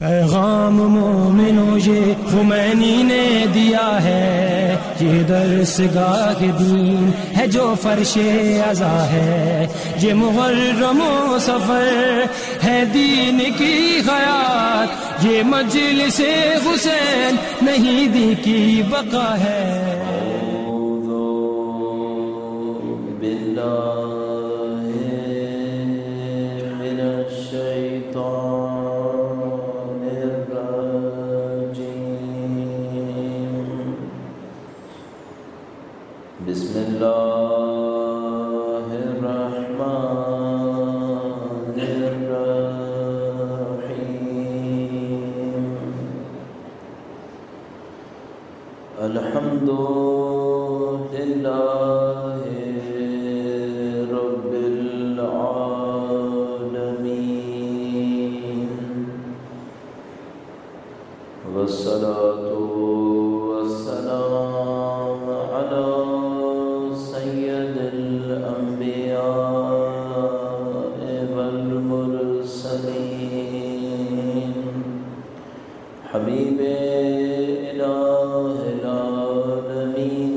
پیغام مومنوں یہ خمینی نے دیا ہے، یہ درس گاہ دین ہے جو فرش عزا ہے، یہ محرم و سفر ہے دین کی حیات، یہ مجلس حسین نہیں دی کی بقا ہے۔ اعوذ باللہ من الشیطان بسم اللہ الرحمن الرحیم، الحمد للہ رب العالمین، والصلاة والسلام علی سید الانبیاء والمرسلین، حبیب الہ العالمین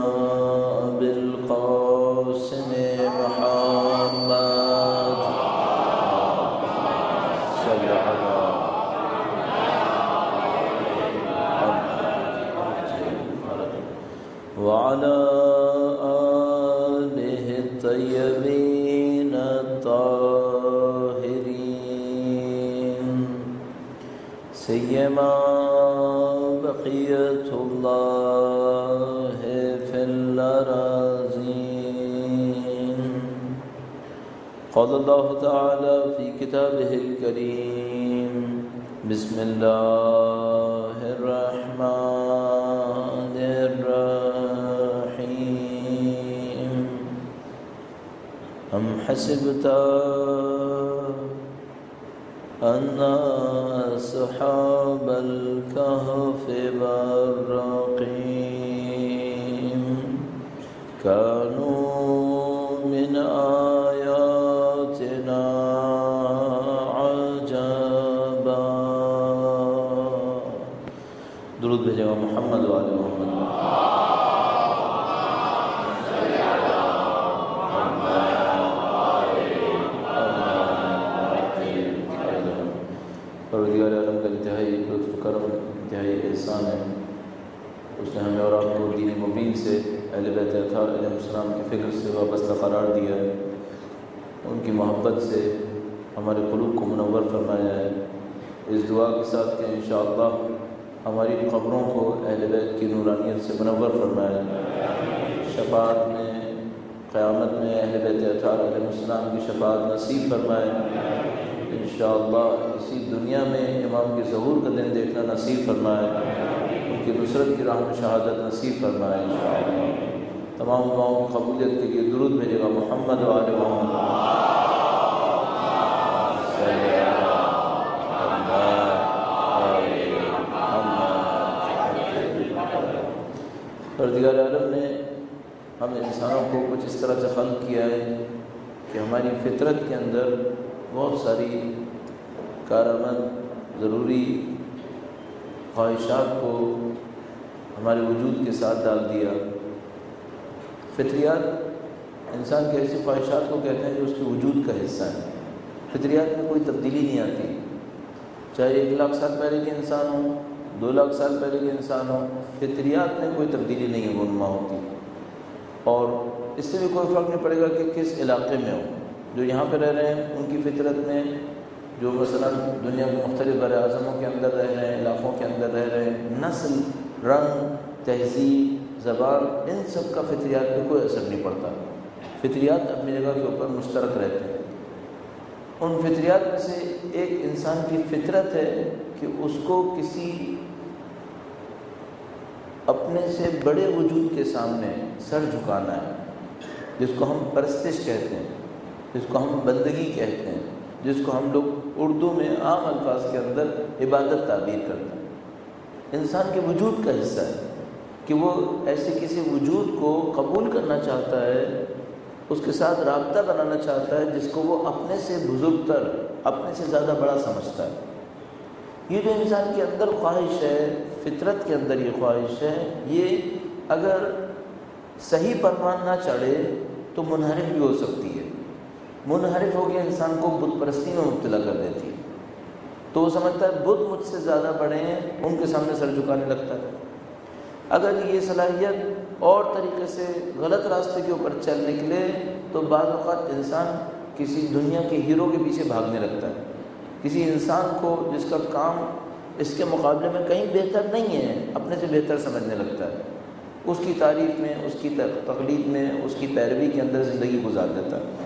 بالقاسم محمد صلی وعلى آله الطيبين الطاهرين، سيما بقية الله في الأراضين. قال الله تعالى في كتابه الكريم: بسم الله الرحمن الرحيم، أم حسبت أن أصحاب الكهف والرقيم كانوا من آياتنا عجبا. درود بھیجے گا محمد و آل محمد. پروردگار عالم کا انتہائی لطف کرم، انتہائی احسان ہے، اس نے ہمیں اور آپ کو دین مبین سے اہل بیت اطہار علیہ السلام کی فکر سے وابستہ قرار دیا ہے، ان کی محبت سے ہمارے قلوب کو منور فرمایا ہے. اس دعا کے ساتھ کہ انشاءاللہ ہماری قبروں کو اہل بیت کی نورانیت سے منور فرمایا ہے. شفاعت میں، قیامت میں اہل بیت اطہار علیہ السلام کی شفاعت نصیب فرمائے. انشاءاللہ اسی دنیا میں امام کے ظہور کا دن دیکھنا نصیب فرمائے، ان کی نصرت کی راہ میں شہادت نصیب فرمائے. انشاءاللہ تمام دعاؤں کی قبولیت کے لیے درود بھیجے گا محمد و آل محمد. پروردگار عالم نے ہم انسانوں کو کچھ اس طرح سے خلق کیا ہے کہ ہماری فطرت کے اندر بہت ساری کارآمد ضروری خواہشات کو ہمارے وجود کے ساتھ ڈال دیا. فطریات انسان کے ایسی خواہشات کو کہتے ہیں جو اس کے وجود کا حصہ ہیں. فطریات میں کوئی تبدیلی نہیں آتی، چاہے 1,00,000 سال پہلے کے انسان ہوں، 2,00,000 سال پہلے کے انسان ہوں، فطریات میں کوئی تبدیلی نہیں رونما ہوتی. اور اس سے بھی کوئی فرق نہیں پڑے گا کہ کس علاقے میں ہو. جو یہاں پہ رہ رہے ہیں ان کی فطرت میں، جو مثلا دنیا کے مختلف بر اعظموں کے اندر رہ رہے ہیں، علاقوں کے اندر رہ رہے ہیں، نسل، رنگ، تہذیب، زبان، ان سب کا فطریات پہ کوئی اثر نہیں پڑتا. فطریات اپنی جگہ کے اوپر مشترک رہتے ہیں. ان فطریات میں سے ایک انسان کی فطرت ہے کہ اس کو کسی اپنے سے بڑے وجود کے سامنے سر جھکانا ہے، جس کو ہم پرستش کہتے ہیں، جس کو ہم بندگی کہتے ہیں، جس کو ہم لوگ اردو میں عام الفاظ کے اندر عبادت تعبیر کرتے ہیں. انسان کے وجود کا حصہ ہے کہ وہ ایسے کسی وجود کو قبول کرنا چاہتا ہے، اس کے ساتھ رابطہ بنانا چاہتا ہے جس کو وہ اپنے سے بزرگ تر، اپنے سے زیادہ بڑا سمجھتا ہے. یہ جو انسان کے اندر خواہش ہے، فطرت کے اندر یہ خواہش ہے، یہ اگر صحیح پروان نہ چڑھے تو منحرف بھی ہو سکتی ہے۔ منحرف ہو گیا انسان کو بت پرستی میں مبتلا کر دیتی ہے، تو وہ سمجھتا ہے بت مجھ سے زیادہ بڑے ہیں، ان کے سامنے سر جھکانے لگتا ہے۔ اگر یہ صلاحیت اور طریقے سے غلط راستے کے اوپر چل نکلے تو بعض اوقات انسان کسی دنیا کے ہیرو کے پیچھے بھاگنے لگتا ہے، کسی انسان کو جس کا کام اس کے مقابلے میں کہیں بہتر نہیں ہے اپنے سے بہتر سمجھنے لگتا ہے، اس کی تعریف میں، اس کی تقلید میں، اس کی پیروی کے اندر زندگی گزار دیتا ہے۔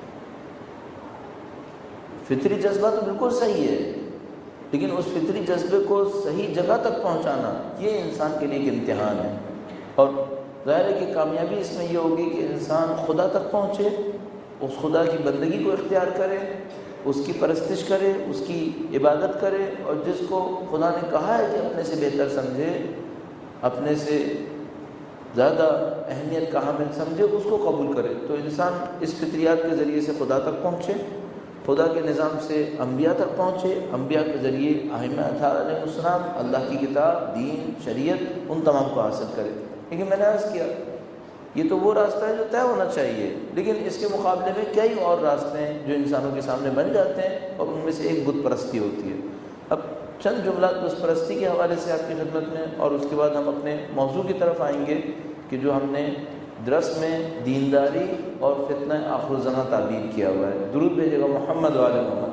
فطری جذبہ تو بالکل صحیح ہے، لیکن اس فطری جذبے کو صحیح جگہ تک پہنچانا یہ انسان کے لیے ایک امتحان ہے، اور ظاہر ہے کہ کامیابی اس میں یہ ہوگی کہ انسان خدا تک پہنچے، اس خدا کی بندگی کو اختیار کرے، اس کی پرستش کرے، اس کی عبادت کرے، اور جس کو خدا نے کہا ہے کہ اپنے سے بہتر سمجھے، اپنے سے زیادہ اہمیت کا حامل سمجھے، اس کو قبول کرے، تو انسان اس فطریات کے ذریعے سے خدا تک پہنچے، خدا کے نظام سے انبیاء تک پہنچے، انبیاء کے ذریعے ائمہ اطہار علیہ السلام، اللہ کی کتاب، دین، شریعت، ان تمام کو حاصل کرے۔ لیکن میں نے عرض کیا یہ تو وہ راستہ ہے جو طے ہونا چاہیے، لیکن اس کے مقابلے میں کئی اور راستے ہیں جو انسانوں کے سامنے بن جاتے ہیں، اور ان میں سے ایک بت پرستی ہوتی ہے۔ اب چند جملات بت پرستی کے حوالے سے آپ کی خدمت میں، اور اس کے بعد ہم اپنے موضوع کی طرف آئیں گے کہ جو ہم نے درس میں دینداری اور فتنہ آخر الزماں تعبیر کیا ہوا ہے۔ درود بھیجے گا محمد و آل محمد۔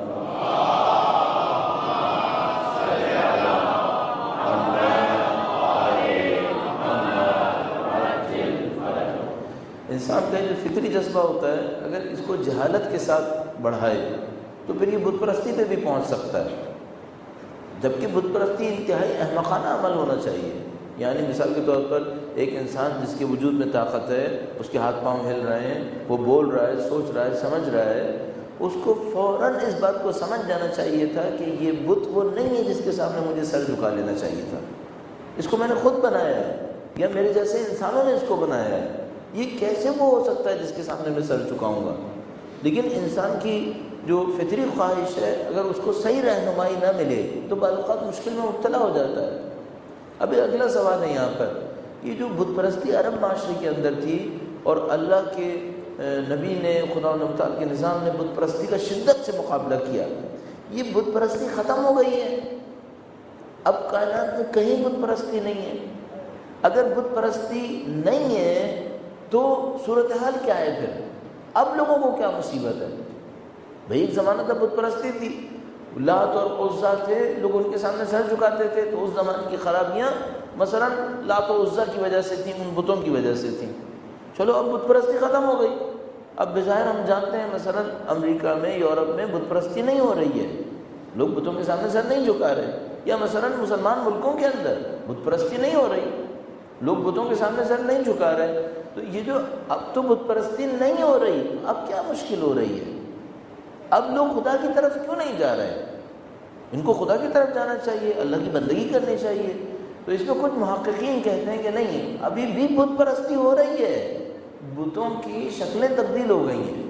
انسان کا جو فطری جذبہ ہوتا ہے اگر اس کو جہالت کے ساتھ بڑھائے تو پھر یہ بت پرستی پہ بھی پہنچ سکتا ہے، جبکہ بت پرستی انتہائی احمقانہ عمل ہونا چاہیے۔ یعنی مثال کے طور پر ایک انسان جس کے وجود میں طاقت ہے، اس کے ہاتھ پاؤں ہل رہے ہیں، وہ بول رہا ہے، سوچ رہا ہے، سمجھ رہا ہے، اس کو فوراً اس بات کو سمجھ جانا چاہیے تھا کہ یہ بت وہ نہیں ہے جس کے سامنے مجھے سر جھکا لینا چاہیے تھا، اس کو میں نے خود بنایا ہے، یا میرے جیسے انسانوں نے اس کو بنایا ہے، یہ کیسے وہ ہو سکتا ہے جس کے سامنے میں سر جھکاؤں گا۔ لیکن انسان کی جو فطری خواہش ہے اگر اس کو صحیح رہنمائی نہ ملے تو بعض اوقات مشکل میں مبتلا ہو جاتا ہے۔ اب اگلا سوال ہے یہاں پر، یہ جو بت پرستی عرب معاشرے کے اندر تھی اور اللہ کے نبی نے، خدا و تعالیٰ کے نظام نے بت پرستی کا شدت سے مقابلہ کیا، یہ بت پرستی ختم ہو گئی ہے، اب کائنات میں کہیں بت پرستی نہیں ہے۔ اگر بت پرستی نہیں ہے تو صورتحال کیا ہے پھر؟ اب لوگوں کو کیا مصیبت ہے؟ بھئی ایک زمانہ تھا بت پرستی تھی، لات اور عزا تھے، لوگ ان کے سامنے سر جھکاتے تھے، تو اس زمانے کی خرابیاں مثلا لات و عزا کی وجہ سے تھیں، ان بتوں کی وجہ سے تھیں۔ چلو اب بت پرستی ختم ہو گئی، اب بظاہر ہم جانتے ہیں مثلا امریکہ میں، یورپ میں بت پرستی نہیں ہو رہی ہے، لوگ بتوں کے سامنے سر نہیں جھکا رہے، یا مثلا مسلمان ملکوں کے اندر بت پرستی نہیں ہو رہی، لوگ بتوں کے سامنے سر نہیں جھکا رہے، تو یہ جو اب تو بت پرستی نہیں ہو رہی، اب کیا مشکل ہو رہی ہے؟ اب لوگ خدا کی طرف کیوں نہیں جا رہے؟ ان کو خدا کی طرف جانا چاہیے، اللہ کی بندگی کرنی چاہیے۔ تو اس میں کچھ محققین کہتے ہیں کہ نہیں، ابھی بھی بت پرستی ہو رہی ہے، بتوں کی شکلیں تبدیل ہو گئی ہیں،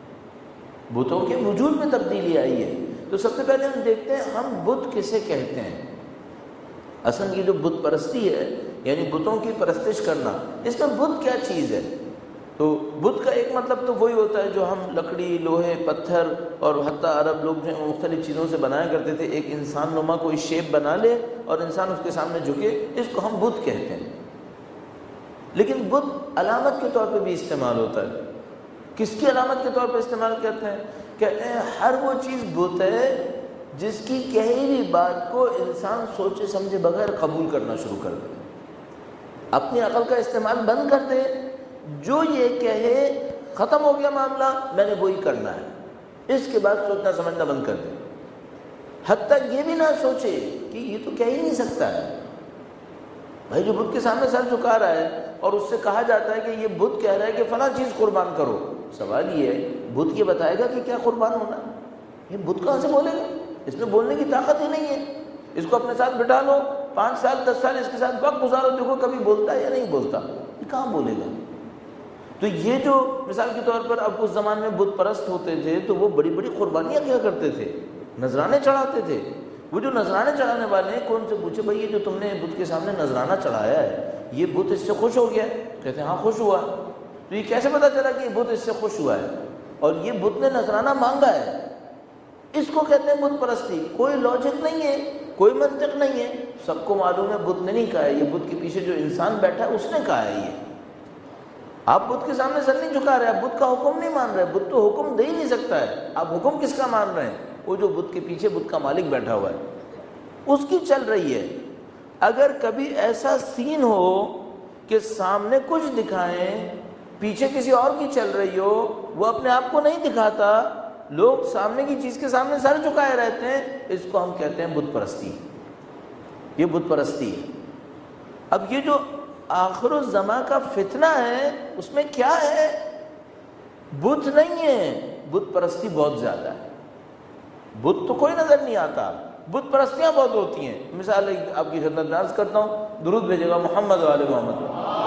بتوں کے وجود میں تبدیلی آئی ہے۔ تو سب سے پہلے ہم دیکھتے ہیں ہم بت کسے کہتے ہیں۔ اصل یہ جو بت پرستی ہے یعنی بتوں کی پرستش کرنا، اس میں بت کیا چیز ہے؟ تو بت کا ایک مطلب تو وہی ہوتا ہے جو ہم لکڑی، لوہے، پتھر اور حتیٰ عرب لوگ جو ہیں مختلف چیزوں سے بنایا کرتے تھے، ایک انسان نما کوئی شیپ بنا لے اور انسان اس کے سامنے جھکے، اس کو ہم بت کہتے ہیں۔ لیکن بت علامت کے طور پہ بھی استعمال ہوتا ہے۔ کس کی علامت کے طور پہ استعمال کرتے ہیں؟ کہتے ہیں ہر وہ چیز بت ہے جس کی کہی ہوئی بات کو انسان سوچے سمجھے بغیر قبول کرنا شروع کر دے، اپنی عقل کا استعمال بند کر دے، جو یہ کہے ختم ہو گیا معاملہ، میں نے وہی کرنا ہے، اس کے بعد سوچنا سمجھنا بند کر دے، حتیٰ یہ بھی نہ سوچے کہ یہ تو کہہ ہی نہیں سکتا ہے۔ بھائی جو بت کے سامنے سر جھکا رہا ہے اور اس سے کہا جاتا ہے کہ یہ بت کہہ رہا ہے کہ فلاں چیز قربان کرو، سوال یہ ہے بت یہ بتائے گا کہ کیا قربان ہونا؟ یہ بت کہاں سے بولے گا؟ اس میں بولنے کی طاقت ہی نہیں ہے۔ اس کو اپنے ساتھ بٹھا لو، 5 سال 10 سال اس کے ساتھ وقت گزارو، دیکھو کبھی بولتا ہے یا نہیں بولتا، یہ کہاں بولے گا؟ تو یہ جو مثال کے طور پر اب اس زمانے میں بت پرست ہوتے تھے تو وہ بڑی بڑی قربانیاں کیا کرتے تھے، نذرانے چڑھاتے تھے، وہ جو نذرانے چڑھانے والے ہیں، کون سے پوچھے بھائی یہ جو تم نے بت کے سامنے نذرانہ چڑھایا ہے یہ بت اس سے خوش ہو گیا ہے؟ کہتے ہیں ہاں خوش ہوا۔ تو یہ کیسے پتا چلا کہ یہ بت اس سے خوش ہوا ہے اور یہ بت نے نذرانہ مانگا ہے؟ اس کو کہتے ہیں بت پرستی۔ کوئی لاجک نہیں ہے، کوئی منطق نہیں ہے۔ سب کو معلوم ہے بت نے نہیں کہا ہے، یہ بت کے پیچھے جو انسان بیٹھا ہے اس نے کہا ہے۔ یہ آپ بت کے سامنے سر نہیں جھکا رہے، آپ بت کا حکم نہیں مان رہے، بت تو حکم دے ہی نہیں سکتا ہے، آپ حکم کس کا مان رہے ہیں؟ وہ جو بت کے پیچھے بت کا مالک بیٹھا ہوا ہے اس کی چل رہی ہے۔ اگر کبھی ایسا سین ہو کہ سامنے کچھ دکھائیں پیچھے کسی اور کی چل رہی ہو، وہ اپنے آپ کو نہیں دکھاتا، لوگ سامنے کی چیز کے سامنے سر جھکائے رہتے ہیں، اس کو ہم کہتے ہیں بت پرستی۔ یہ بت پرستی ہے۔ اب یہ جو آخر الزماں کا فتنہ ہے اس میں کیا ہے؟ بت نہیں ہے، بت پرستی بہت زیادہ ہے۔ بت تو کوئی نظر نہیں آتا، بت پرستیاں بہت ہوتی ہیں۔ مثال آپ کی خدمت میں عرض کرتا ہوں، درود بھیجے گا محمد وآل محمد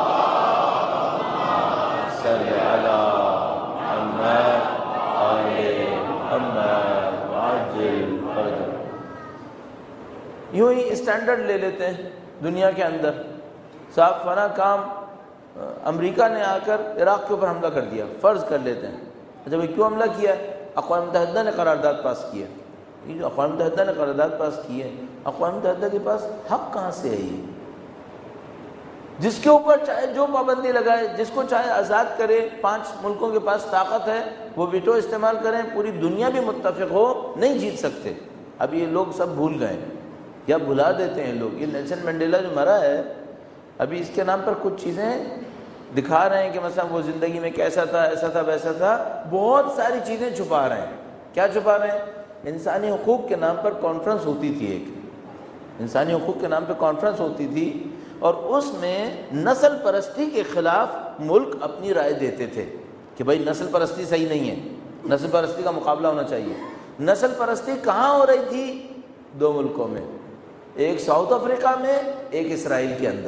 صلی علی محمد آل محمد عاجل فرج۔ یوں ہی اسٹینڈرڈ لے لیتے ہیں دنیا کے اندر، صاحب فلاں کام امریکہ نے آ کر عراق کے اوپر حملہ کر دیا، فرض کر لیتے ہیں۔ اچھا بھائی کیوں حملہ کیا؟ اقوام متحدہ نے قرارداد پاس کی ہے۔ یہ جو اقوام متحدہ نے قرارداد پاس کی ہے، اقوام متحدہ کے پاس حق کہاں سے ہے؟ یہ جس کے اوپر چاہے جو پابندی لگائے، جس کو چاہے آزاد کرے، 5 ملکوں کے پاس طاقت ہے، وہ ویٹو استعمال کریں، پوری دنیا بھی متفق ہو، نہیں جیت سکتے۔ اب یہ لوگ سب بھول گئے یا بھلا دیتے ہیں لوگ۔ یہ نیلسن منڈیلا جو مرا ہے، ابھی اس کے نام پر کچھ چیزیں دکھا رہے ہیں کہ مثلا وہ زندگی میں کیسا تھا، ایسا تھا، ویسا تھا، بہت ساری چیزیں چھپا رہے ہیں۔ کیا چھپا رہے ہیں؟ انسانی حقوق کے نام پر کانفرنس ہوتی تھی، ایک انسانی حقوق کے نام پہ کانفرنس ہوتی تھی، اور اس میں نسل پرستی کے خلاف ملک اپنی رائے دیتے تھے کہ بھائی نسل پرستی صحیح نہیں ہے، نسل پرستی کا مقابلہ ہونا چاہیے۔ نسل پرستی کہاں ہو رہی تھی؟ 2 ملکوں میں، ایک ساؤتھ افریقہ میں، ایک اسرائیل کے اندر۔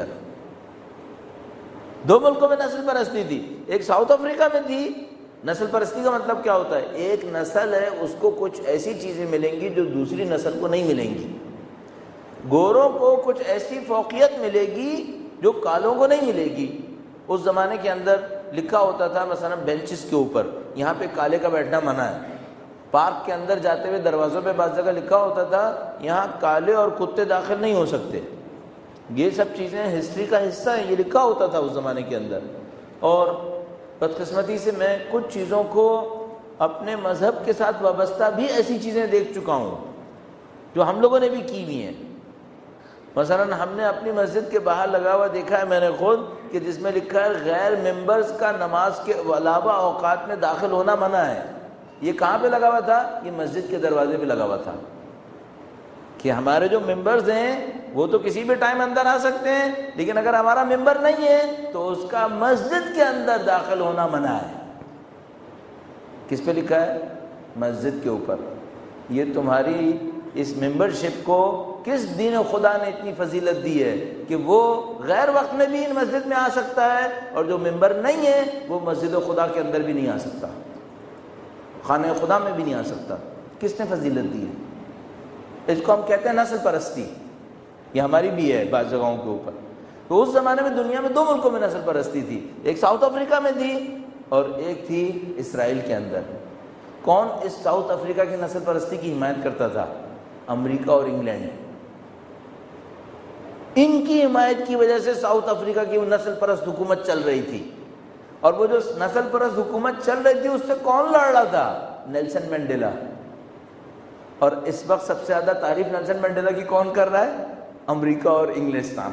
2 ملکوں میں نسل پرستی تھی، ایک ساؤتھ افریقہ میں تھی۔ نسل پرستی کا مطلب کیا ہوتا ہے؟ ایک نسل ہے اس کو کچھ ایسی چیزیں ملیں گی جو دوسری نسل کو نہیں ملیں گی۔ گوروں کو کچھ ایسی فوقیت ملے گی جو کالوں کو نہیں ملے گی۔ اس زمانے کے اندر لکھا ہوتا تھا مثلا بینچز کے اوپر یہاں پہ کالے کا بیٹھنا منع ہے۔ پارک کے اندر جاتے ہوئے دروازوں پہ بعض جگہ لکھا ہوتا تھا یہاں کالے اور کتے داخل نہیں ہو سکتے۔ یہ سب چیزیں ہسٹری کا حصہ ہیں، یہ لکھا ہوتا تھا اس زمانے کے اندر۔ اور بدقسمتی سے میں کچھ چیزوں کو اپنے مذہب کے ساتھ وابستہ بھی ایسی چیزیں دیکھ چکا ہوں جو ہم لوگوں نے بھی کی ہوئی ہیں۔ مثلا ہم نے اپنی مسجد کے باہر لگا ہوا دیکھا ہے میں نے خود کہ جس میں لکھا ہے غیر ممبرز کا نماز کے علاوہ اوقات میں داخل ہونا منع ہے۔ یہ کہاں پہ لگا ہوا تھا؟ یہ مسجد کے دروازے پہ لگا ہوا تھا کہ ہمارے جو ممبرز ہیں وہ تو کسی بھی ٹائم اندر آ سکتے ہیں، لیکن اگر ہمارا ممبر نہیں ہے تو اس کا مسجد کے اندر داخل ہونا منع ہے۔ کس پہ لکھا ہے؟ مسجد کے اوپر۔ یہ تمہاری اس ممبرشپ کو کس دین و خدا نے اتنی فضیلت دی ہے کہ وہ غیر وقت میں بھی ان مسجد میں آ سکتا ہے، اور جو ممبر نہیں ہے وہ مسجد و خدا کے اندر بھی نہیں آ سکتا، خانہ خدا میں بھی نہیں آ سکتا۔ کس نے فضیلت دی ہے؟ اس کو ہم کہتے ہیں نسل پرستی۔ یہ ہماری بھی ہے بعض جگہوں کے اوپر۔ تو اس زمانے میں دنیا میں 2 ملکوں میں نسل پرستی تھی، ایک ساؤتھ افریقہ میں تھی اور ایک تھی اسرائیل کے اندر۔ کون اس ساؤتھ افریقہ کی نسل پرستی کی حمایت کرتا تھا؟ امریکہ اور انگلینڈ۔ ان کی حمایت کی وجہ سے ساؤتھ افریقہ کی وہ نسل پرست حکومت چل رہی تھی، اور وہ جو نسل پرست حکومت چل رہی تھی اس سے کون لڑ رہا تھا؟ Nelson Mandela. اور اس وقت سب سے زیادہ تعریف نیلسن منڈیلا کی کون کر رہا ہے؟ امریکہ اور انگلستان۔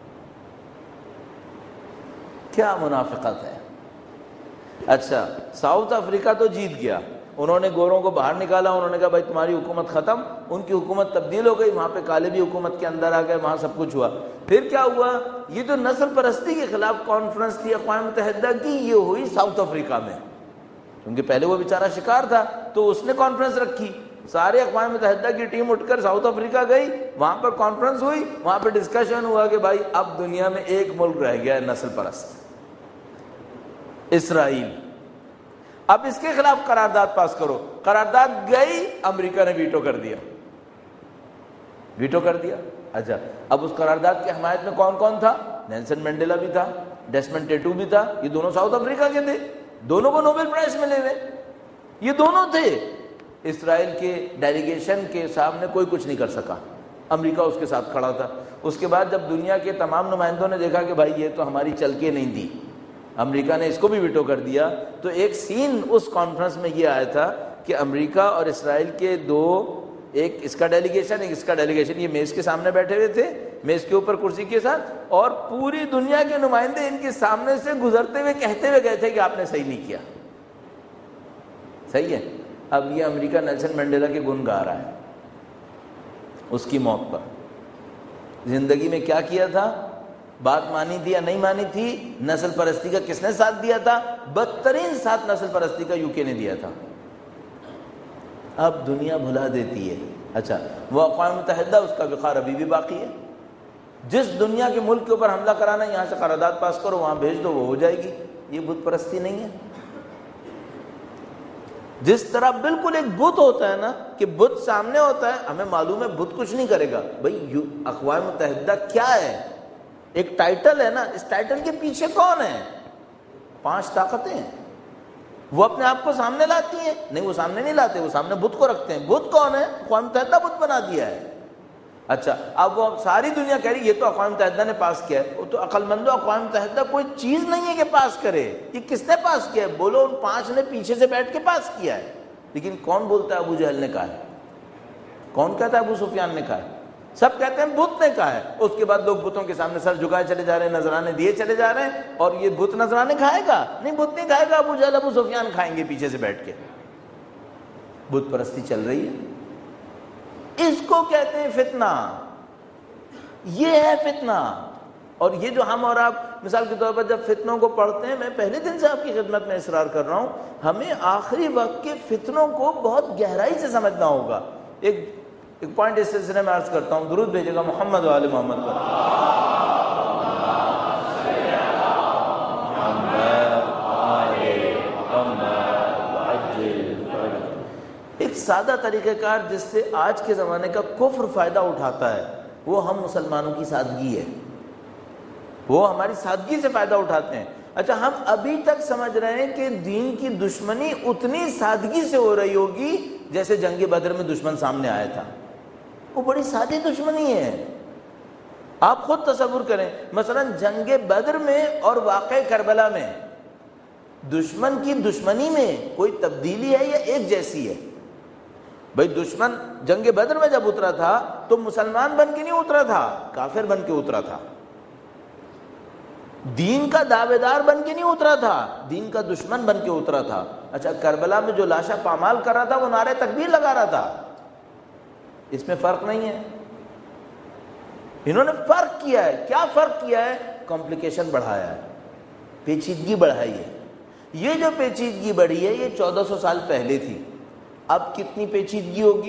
کیا منافقت ہے! اچھا ساؤتھ افریقہ تو جیت گیا، انہوں نے گوروں کو باہر نکالا، انہوں نے کہا بھائی تمہاری حکومت ختم، ان کی حکومت تبدیل ہو گئی، وہاں پہ کالے بھی حکومت کے اندر آ گئے، وہاں سب کچھ ہوا۔ پھر کیا ہوا؟ یہ جو نسل پرستی کے خلاف کانفرنس تھی اقوام متحدہ کی، یہ ہوئی ساؤتھ افریقہ میں، کیونکہ پہلے وہ بیچارہ شکار تھا تو اس نے کانفرنس رکھی۔ سارے اقوام متحدہ کی ٹیم اٹھ کر ساؤتھ افریقہ گئی، وہاں پر کانفرنس ہوئی، وہاں پہ ڈسکشن ہوا کہ بھائی اب دنیا میں ایک ملک رہ گیا ہے نسل پرست، اسرائیل، اب اس کے خلاف قرارداد پاس کرو۔ قرارداد گئی، امریکہ نے ویٹو کر دیا۔ ویٹو کر دیا. اچھا اب اس قرارداد کی حمایت میں کون کون تھا؟ نیلسن منڈیلا بھی تھا, ڈیسمنڈ ٹیٹو بھی تھا, یہ دونوں ساؤتھ افریقہ کے تھے, دونوں کو نوبل پرائز ملے ہوئے, یہ دونوں تھے. اسرائیل کے ڈیلیگیشن کے سامنے کوئی کچھ نہیں کر سکا, امریکہ اس کے ساتھ کھڑا تھا. اس کے بعد جب دنیا کے تمام نمائندوں نے دیکھا کہ بھائی یہ تو ہماری چل کے نہیں دی, امریکہ نے اس کو بھی ویٹو کر دیا, تو ایک سین اس کانفرنس میں یہ آیا تھا کہ امریکہ اور اسرائیل کے دو, ایک اس کا ڈیلیگیشن ایک اس کا ڈیلیگیشن, یہ میز کے سامنے بیٹھے ہوئے تھے, میز کے اوپر کرسی کے ساتھ, اور پوری دنیا کے نمائندے ان کے سامنے سے گزرتے ہوئے کہتے ہوئے گئے تھے کہ آپ نے صحیح نہیں کیا. صحیح ہے. اب یہ امریکہ نیلسن منڈیلا کے گن گا رہا ہے اس کی موت پر. زندگی میں کیا کیا تھا, بات مانی تھی یا نہیں مانی تھی, نسل پرستی کا کس نے ساتھ دیا تھا؟ بدترین ساتھ نسل پرستی کا یو کے نے دیا تھا. اب دنیا بھلا دیتی ہے. اچھا وہ اقوام متحدہ, اس کا وقار ابھی بھی باقی ہے. جس دنیا کے ملک کے اوپر حملہ کرانا ہے, یہاں سے قرارداد پاس کرو, وہاں بھیج دو, وہ ہو جائے گی. یہ بت پرستی نہیں ہے. جس طرح بالکل ایک بت ہوتا ہے نا, کہ بت سامنے ہوتا ہے, ہمیں معلوم ہے بت کچھ نہیں کرے گا. بھائی اقوام متحدہ کیا ہے؟ ایک ٹائٹل ہے نا, اس ٹائٹل کے پیچھے کون ہے؟ 5 طاقتیں ہیں. وہ اپنے آپ کو سامنے لاتی ہیں؟ نہیں, وہ سامنے نہیں لاتے, وہ سامنے بت کو رکھتے ہیں. بت کون ہے؟ اقوام متحدہ بت بنا دیا ہے. اچھا اب وہ ساری دنیا کہہ رہی یہ تو اقوام متحدہ نے پاس کیا ہے. وہ تو عقل مندو, اقوام متحدہ کوئی چیز نہیں ہے کہ پاس کرے. یہ کس نے پاس کیا ہے؟ بولو ان 5 نے پیچھے سے بیٹھ کے پاس کیا ہے. لیکن کون بولتا ہے ابو جہل نے کہا ہے؟ کون کہتا ہے ابو سفیان نے کہا ہے؟ سب کہتے ہیں بت نے کہا ہے. اس کے بعد لوگ بتوں کے سامنے سر جھکائے چلے جا رہے ہیں, نذرانے دیے چلے جا رہے ہیں. اور یہ بت نذرانے کھائے گا؟ نہیں, بت نہیں کھائے گا. ابو جہل ابو سفیان کھائیں گے پیچھے سے بیٹھ کے. بت پرستی چل رہی ہے. اس کو کہتے ہیں فتنہ. یہ ہے فتنہ. اور یہ جو ہم اور آپ مثال کے طور پر جب فتنوں کو پڑھتے ہیں, میں پہلے دن سے آپ کی خدمت میں اصرار کر رہا ہوں, ہمیں آخری وقت کے فتنوں کو بہت گہرائی سے سمجھنا ہوگا. ایک پوائنٹ اس سلسلے میں عرض کرتا ہوں, درود بھیجے گا محمد و آل محمد پر. ایک سادہ طریقہ کار جس سے آج کے زمانے کا کفر فائدہ اٹھاتا ہے, وہ ہم مسلمانوں کی سادگی ہے. وہ ہماری سادگی سے فائدہ اٹھاتے ہیں. اچھا ہم ابھی تک سمجھ رہے ہیں کہ دین کی دشمنی اتنی سادگی سے ہو رہی ہوگی جیسے جنگ بدر میں دشمن سامنے آیا تھا. وہ بڑی سادی دشمنی ہے. آپ خود تصور کریں, مثلا جنگ بدر میں اور واقع کربلا میں دشمن کی دشمنی میں کوئی تبدیلی ہے یا ایک جیسی ہے؟ بھائی دشمن جنگ بدر میں جب اترا تھا تو مسلمان بن کے نہیں اترا تھا, کافر بن کے اترا تھا. دین کا دعوے دار بن کے نہیں اترا تھا, دین کا دشمن بن کے اترا تھا. اچھا کربلا میں جو لاشا پامال کر رہا تھا وہ نعرے تکبیر لگا رہا تھا. اس میں فرق نہیں ہے. انہوں نے فرق کیا ہے. کیا فرق کیا ہے؟ کمپلیکیشن بڑھایا ہے, پیچیدگی بڑھائی ہے. یہ جو پیچیدگی بڑھی ہے یہ 1400 سال پہلے تھی. اب کتنی پیچیدگی ہوگی؟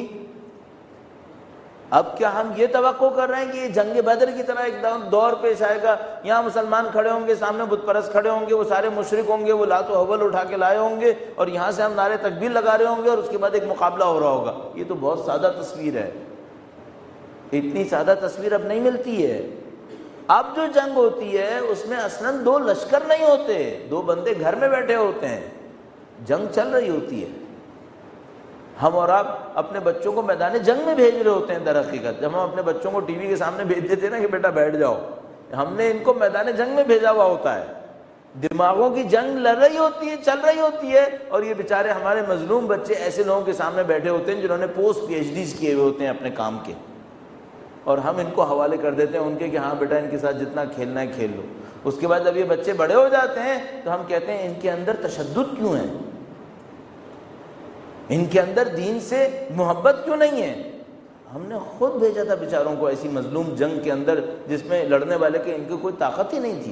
اب کیا ہم یہ توقع کر رہے ہیں کہ یہ جنگ بدر کی طرح ایک دور پیش آئے گا, یہاں مسلمان کھڑے ہوں گے, سامنے بت پرست کھڑے ہوں گے, وہ سارے مشرک ہوں گے, وہ لات و حبل اٹھا کے لائے ہوں گے, اور یہاں سے ہم نعرے تکبیر لگا رہے ہوں گے, اور اس کے بعد ایک مقابلہ ہو رہا ہوگا؟ یہ تو بہت سادہ تصویر ہے. اتنی سادہ تصویر اب نہیں ملتی ہے. اب جو جنگ ہوتی ہے اس میں اصلاً 2 لشکر نہیں ہوتے, 2 بندے گھر میں بیٹھے ہوتے ہیں, جنگ چل رہی ہوتی ہے. ہم اور آپ اپنے بچوں کو میدان جنگ میں بھیج رہے ہوتے ہیں. در حقیقت جب ہم اپنے بچوں کو ٹی وی کے سامنے بھیج دیتے ہیں نا کہ بیٹا بیٹھ جاؤ, ہم نے ان کو میدان جنگ میں بھیجا ہوا ہوتا ہے. دماغوں کی جنگ لڑ رہی ہوتی ہے, چل رہی ہوتی ہے, اور یہ بیچارے ہمارے مظلوم بچے ایسے لوگوں کے سامنے بیٹھے ہوتے ہیں جنہوں نے پوسٹ PhDs کیے ہوئے ہوتے ہیں اپنے کام کے, اور ہم ان کو حوالے کر دیتے ہیں ان کے کہ ہاں بیٹا ان کے ساتھ جتنا کھیلنا ہے کھیل لو. اس کے بعد جب یہ بچے بڑے ہو جاتے ہیں تو ہم کہتے ہیں ان کے اندر تشدد کیوں ہے, ان کے اندر دین سے محبت کیوں نہیں ہے؟ ہم نے خود بھیجا تھا بیچاروں کو ایسی مظلوم جنگ کے اندر جس میں لڑنے والے کے ان کی کوئی طاقت ہی نہیں تھی.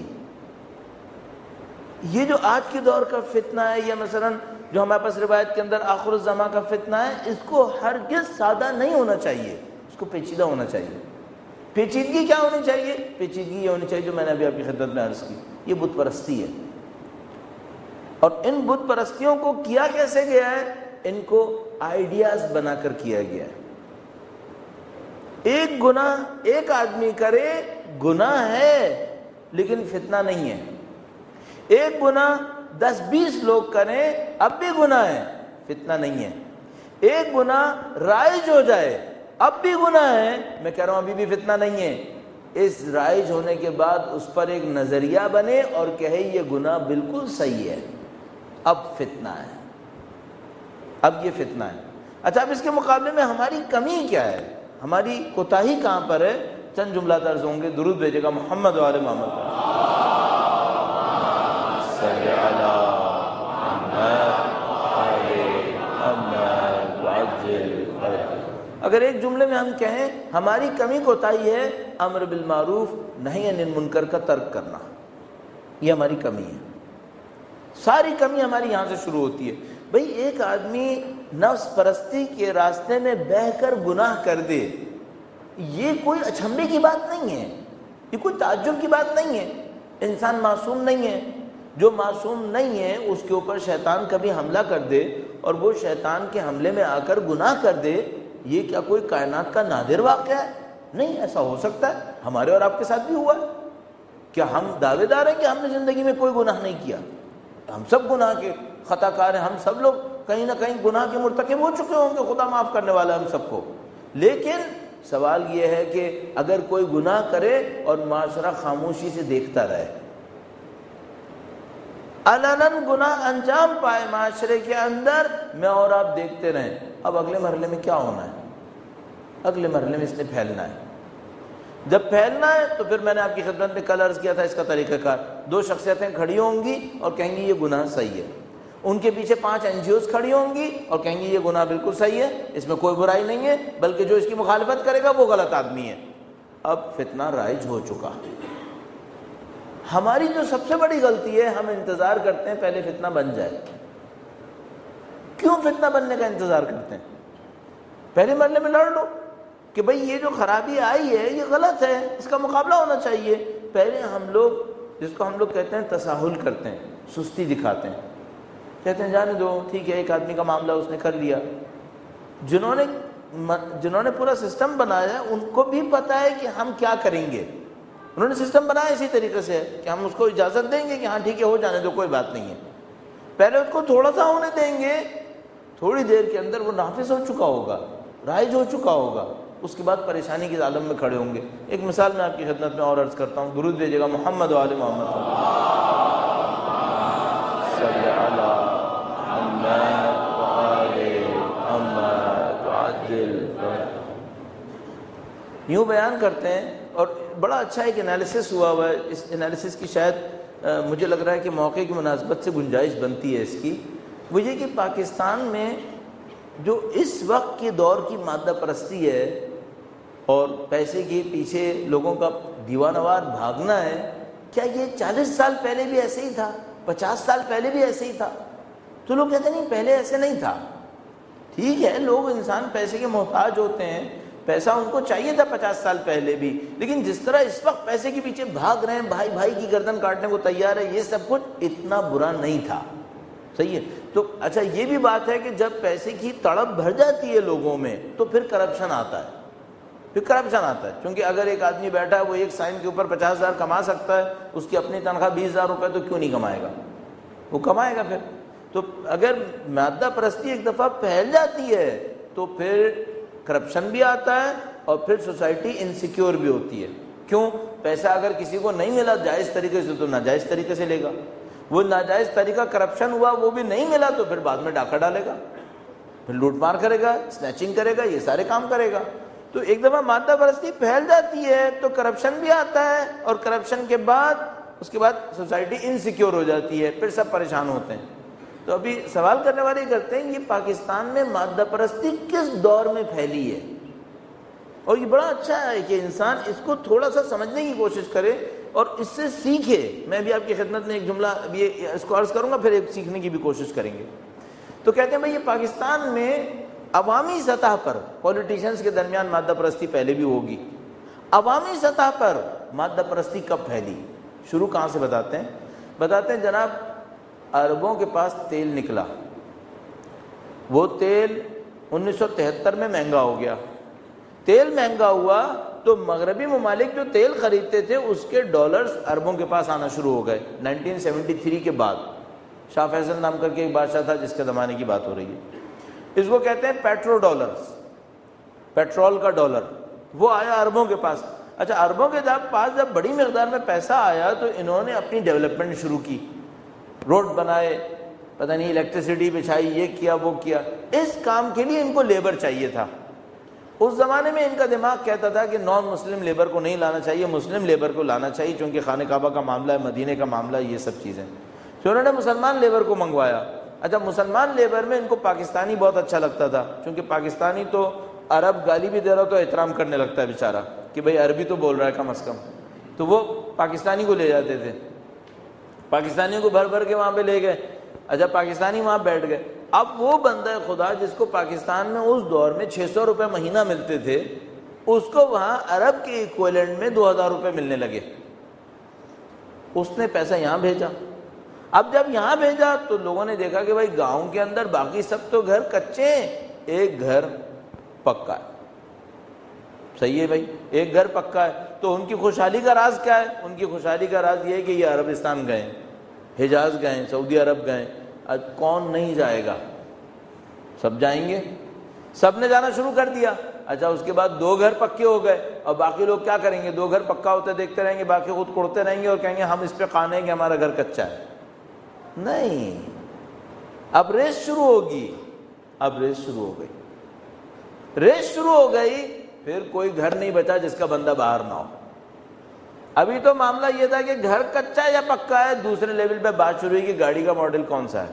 یہ جو آج کے دور کا فتنہ ہے, یا مثلا جو ہمارے پاس روایت کے اندر آخر الزمان کا فتنہ ہے, اس کو ہرگز سادہ نہیں ہونا چاہیے, اس کو پیچیدہ ہونا چاہیے. پیچیدگی کیا ہونی چاہیے؟ پیچیدگی یہ ہونی چاہیے جو میں نے ابھی آپ کی خدمت میں عرض کی, یہ بت پرستی ہے. اور ان بت پرستیوں کو کیا کیسے گیا ہے؟ ان کو آئیڈیاز بنا کر کیا گیا ہے. ایک گناہ ایک آدمی کرے گناہ ہے لیکن فتنہ نہیں ہے، ایک گناہ 10-20 لوگ کریں اب بھی گناہ ہے، فتنہ نہیں ہے، ایک گناہ رائج ہو جائے اب بھی گناہ ہے، میں کہہ رہا ہوں ابھی بھی فتنہ نہیں ہے، اس رائج ہونے کے بعد اس پر ایک نظریہ بنے اور کہے یہ گناہ بالکل صحیح ہے، اب فتنہ ہے، اب یہ فتنہ ہے۔ اچھا اب اس کے مقابلے میں ہماری کمی کیا ہے، ہماری کوتاہی کہاں پر ہے؟ چند جملہ طرز ہوں گے، درود بھیجے گا محمد و آل محمد۔ صلی علی اگر ایک جملے میں ہم کہیں ہماری کمی کوتاہی ہے امر بالمعروف نہی عن المنکر کا ترک کرنا، یہ ہماری کمی ہے، ساری کمی ہماری یہاں سے شروع ہوتی ہے۔ بھئی ایک آدمی نفس پرستی کے راستے میں بہہ کر گناہ کر دے، یہ کوئی اچھمبے کی بات نہیں ہے، یہ کوئی تعجب کی بات نہیں ہے، انسان معصوم نہیں ہے، جو معصوم نہیں ہے اس کے اوپر شیطان کبھی حملہ کر دے اور وہ شیطان کے حملے میں آ کر گناہ کر دے، یہ کیا کوئی کائنات کا نادر واقعہ ہے؟ نہیں، ایسا ہو سکتا ہے، ہمارے اور آپ کے ساتھ بھی ہوا ہے۔ کیا ہم دعوے دار ہیں کہ ہم نے زندگی میں کوئی گناہ نہیں کیا؟ ہم سب گناہ کے خطا کار ہیں، ہم سب لوگ کہیں نہ کہیں گناہ کے مرتکب ہو چکے ہوں گے، خدا معاف کرنے والا ہم سب کو۔ لیکن سوال یہ ہے کہ اگر کوئی گناہ کرے اور معاشرہ خاموشی سے دیکھتا رہے، علناً گناہ انجام پائے معاشرے کے اندر، میں اور آپ دیکھتے رہیں، اب اگلے مرحلے میں کیا ہونا ہے؟ اگلے مرحلے میں اس نے پھیلنا ہے۔ جب پھیلنا ہے تو پھر میں نے آپ کی خدمت میں کل عرض کیا تھا اس کا طریقہ کار، 2 شخصیتیں کھڑی ہوں گی اور کہیں گی یہ گناہ صحیح ہے، ان کے پیچھے 5 NGOs کھڑی ہوں گی اور کہیں گی یہ گناہ بالکل صحیح ہے، اس میں کوئی برائی نہیں ہے، بلکہ جو اس کی مخالفت کرے گا وہ غلط آدمی ہے۔ اب فتنہ رائج ہو چکا۔ ہماری جو سب سے بڑی غلطی ہے، ہم انتظار کرتے ہیں پہلے فتنہ بن جائے۔ کیوں فتنہ بننے کا انتظار کرتے ہیں؟ پہلے مرحلے میں لڑ لو کہ بھئی یہ جو خرابی آئی ہے یہ غلط ہے، اس کا مقابلہ ہونا چاہیے۔ پہلے ہم لوگ جس کو ہم لوگ کہتے ہیں تساہل کرتے ہیں، سستی دکھاتے ہیں، کہتے ہیں جانے دو، ٹھیک ہے ایک آدمی کا معاملہ اس نے کر لیا۔ جنہوں نے پورا سسٹم بنایا ان کو بھی پتا ہے کہ ہم کیا کریں گے، انہوں نے سسٹم بنایا اسی طریقے سے کہ ہم اس کو اجازت دیں گے کہ ہاں ٹھیک ہے ہو جانے دو، کوئی بات نہیں ہے۔ پہلے اس کو تھوڑا سا ہونے دیں گے، تھوڑی دیر کے اندر وہ نافذ ہو چکا ہوگا، رائج ہو چکا ہوگا، اس کے بعد پریشانی کے عالم میں کھڑے ہوں گے۔ ایک مثال میں آپ کی خدمت میں اور عرض کرتا ہوں، درود بھیجیے گا محمد و آل محمد۔ صلی علی محمد و آل محمد وعجل۔ یوں بیان کرتے ہیں، اور بڑا اچھا ایک انالیسس ہوا ہوا ہے، اس انالیسس کی شاید مجھے لگ رہا ہے کہ موقع کی مناسبت سے گنجائش بنتی ہے اس کی، وہ یہ کہ پاکستان میں جو اس وقت کے دور کی مادہ پرستی ہے اور پیسے کے پیچھے لوگوں کا دیوانہ وار بھاگنا ہے، کیا یہ 40 سال پہلے بھی ایسے ہی تھا؟ 50 سال پہلے بھی ایسے ہی تھا؟ تو لوگ کہتے ہیں نہیں پہلے ایسے نہیں تھا۔ ٹھیک ہے، لوگ انسان پیسے کے محتاج ہوتے ہیں، پیسہ ان کو چاہیے تھا 50 سال پہلے بھی، لیکن جس طرح اس وقت پیسے کے پیچھے بھاگ رہے ہیں، بھائی بھائی کی گردن کاٹنے کو تیار ہے، یہ سب کچھ اتنا برا نہیں تھا۔ صحیح ہے، تو اچھا یہ بھی بات ہے کہ جب پیسے کی تڑپ بھر جاتی ہے لوگوں میں تو پھر کرپشن آتا ہے، پھر کرپشن آتا ہے، کیونکہ اگر ایک آدمی بیٹھا ہے وہ ایک سائن کے اوپر 50,000 کما سکتا ہے، اس کی اپنی تنخواہ 20,000 روپے، تو کیوں نہیں کمائے گا؟ وہ کمائے گا پھر۔ تو اگر مادہ پرستی ایک دفعہ پھیل جاتی ہے تو پھر کرپشن بھی آتا ہے اور پھر سوسائٹی انسیکیور بھی ہوتی ہے۔ کیوں؟ پیسہ اگر کسی کو نہیں ملا جائز طریقے سے تو ناجائز طریقے سے لے گا، وہ ناجائز طریقہ کرپشن ہوا وہ بھی نہیں ملا تو پھر بعد میں ڈاکہ ڈالے گا، پھر لوٹ مار کرے گا، سنیچنگ کرے گا، یہ سارے کام کرے گا۔ تو ایک دفعہ مادہ پرستی پھیل جاتی ہے تو کرپشن بھی آتا ہے، اور کرپشن کے بعد اس کے بعد سوسائٹی انسیکیور ہو جاتی ہے، پھر سب پریشان ہوتے ہیں۔ تو ابھی سوال کرنے والے کرتے ہیں یہ پاکستان میں مادہ پرستی کس دور میں پھیلی ہے؟ اور یہ بڑا اچھا ہے کہ انسان اس کو تھوڑا سا سمجھنے کی کوشش کرے اور اس سے سیکھے۔ میں بھی آپ کی خدمت میں ایک جملہ ابھی اس کو عرض کروں گا، پھر ایک سیکھنے کی بھی کوشش کریں گے۔ تو کہتے ہیں بھائی یہ پاکستان میں عوامی سطح پر پولیٹیشنز کے درمیان مادہ پرستی پہلے بھی ہوگی، عوامی سطح پر مادہ پرستی کب پھیلی؟ شروع کہاں سے بتاتے ہیں جناب، عربوں کے پاس تیل نکلا، وہ تیل 1973 میں مہنگا ہو گیا، تیل مہنگا ہوا تو مغربی ممالک جو تیل خریدتے تھے اس کے ڈالرز اربوں کے پاس آنا شروع ہو گئے 1973 کے بعد. شاہ فیصل نام کر کے ایک بادشاہ تھا جس کے زمانے کی بات ہو رہی ہے. اس کو کہتے ہیں پیٹرو ڈالرز، پیٹرول کا ڈالر. وہ آیا اربوں کے پاس. اچھا اربوں کے پاس جب بڑی مقدار میں پیسہ آیا تو انہوں نے اپنی ڈیولپمنٹ شروع کی، روڈ بنائے، پتہ نہیں الیکٹریسٹی بچھائی، یہ کیا وہ کیا. اس کام کے لیے ان کو لیبر چاہیے تھا. اس زمانے میں ان کا دماغ کہتا تھا کہ نان مسلم لیبر کو نہیں لانا چاہیے، مسلم لیبر کو لانا چاہیے، چونکہ خانہ کعبہ کا معاملہ ہے، مدینے کا معاملہ ہے، یہ سب چیزیں. تو انہوں نے مسلمان لیبر کو منگوایا. اچھا مسلمان لیبر میں ان کو پاکستانی بہت اچھا لگتا تھا، چونکہ پاکستانی تو عرب گالی بھی دے رہا تو احترام کرنے لگتا ہے بیچارہ کہ بھئی عربی تو بول رہا ہے کم از کم. تو وہ پاکستانی کو لے جاتے تھے، پاکستانیوں کو بھر بھر کے وہاں پہ لے گئے. اچھا پاکستانی وہاں بیٹھ گئے. اب وہ بندہ خدا جس کو پاکستان میں اس دور میں 600 روپے مہینہ ملتے تھے، اس کو وہاں عرب کے ایکویلنٹ میں 2000 روپے ملنے لگے. اس نے پیسہ یہاں بھیجا. اب جب یہاں بھیجا تو لوگوں نے دیکھا کہ بھائی گاؤں کے اندر باقی سب تو گھر کچے ہیں، ایک گھر پکا ہے. صحیح ہے بھائی، ایک گھر پکا ہے. تو ان کی خوشحالی کا راز کیا ہے؟ ان کی خوشحالی کا راز یہ ہے کہ یہ عربستان گئے، حجاز گئے، سعودی عرب گئے. کون نہیں جائے گا؟ سب جائیں گے. سب نے جانا شروع کر دیا. اچھا اس کے بعد 2 گھر پکے ہو گئے، اور باقی لوگ کیا کریں گے؟ 2 گھر پکا ہوتے دیکھتے رہیں گے، باقی خود کوڑتے رہیں گے اور کہیں گے ہم اس پہ قانے ہیں کہ ہمارا گھر کچا ہے. نہیں، اب ریس شروع ہوگی. اب ریس شروع ہو گئی، ریس شروع ہو گئی. پھر کوئی گھر نہیں بچا جس کا بندہ باہر نہ ہو. ابھی تو معاملہ یہ تھا کہ گھر کچا ہے یا پکا ہے. دوسرے لیول پہ بات شروع ہوئی کہ گاڑی کا ماڈل کون سا ہے.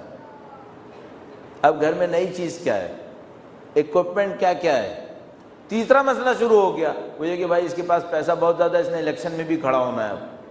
اب گھر میں نئی چیز کیا ہے، اکوپمنٹ کیا کیا ہے. تیسرا مسئلہ شروع ہو گیا، وہ یہ کہ بھائی اس کے پاس پیسہ بہت زیادہ ہے، اس نے الیکشن میں بھی کھڑا ہونا ہے.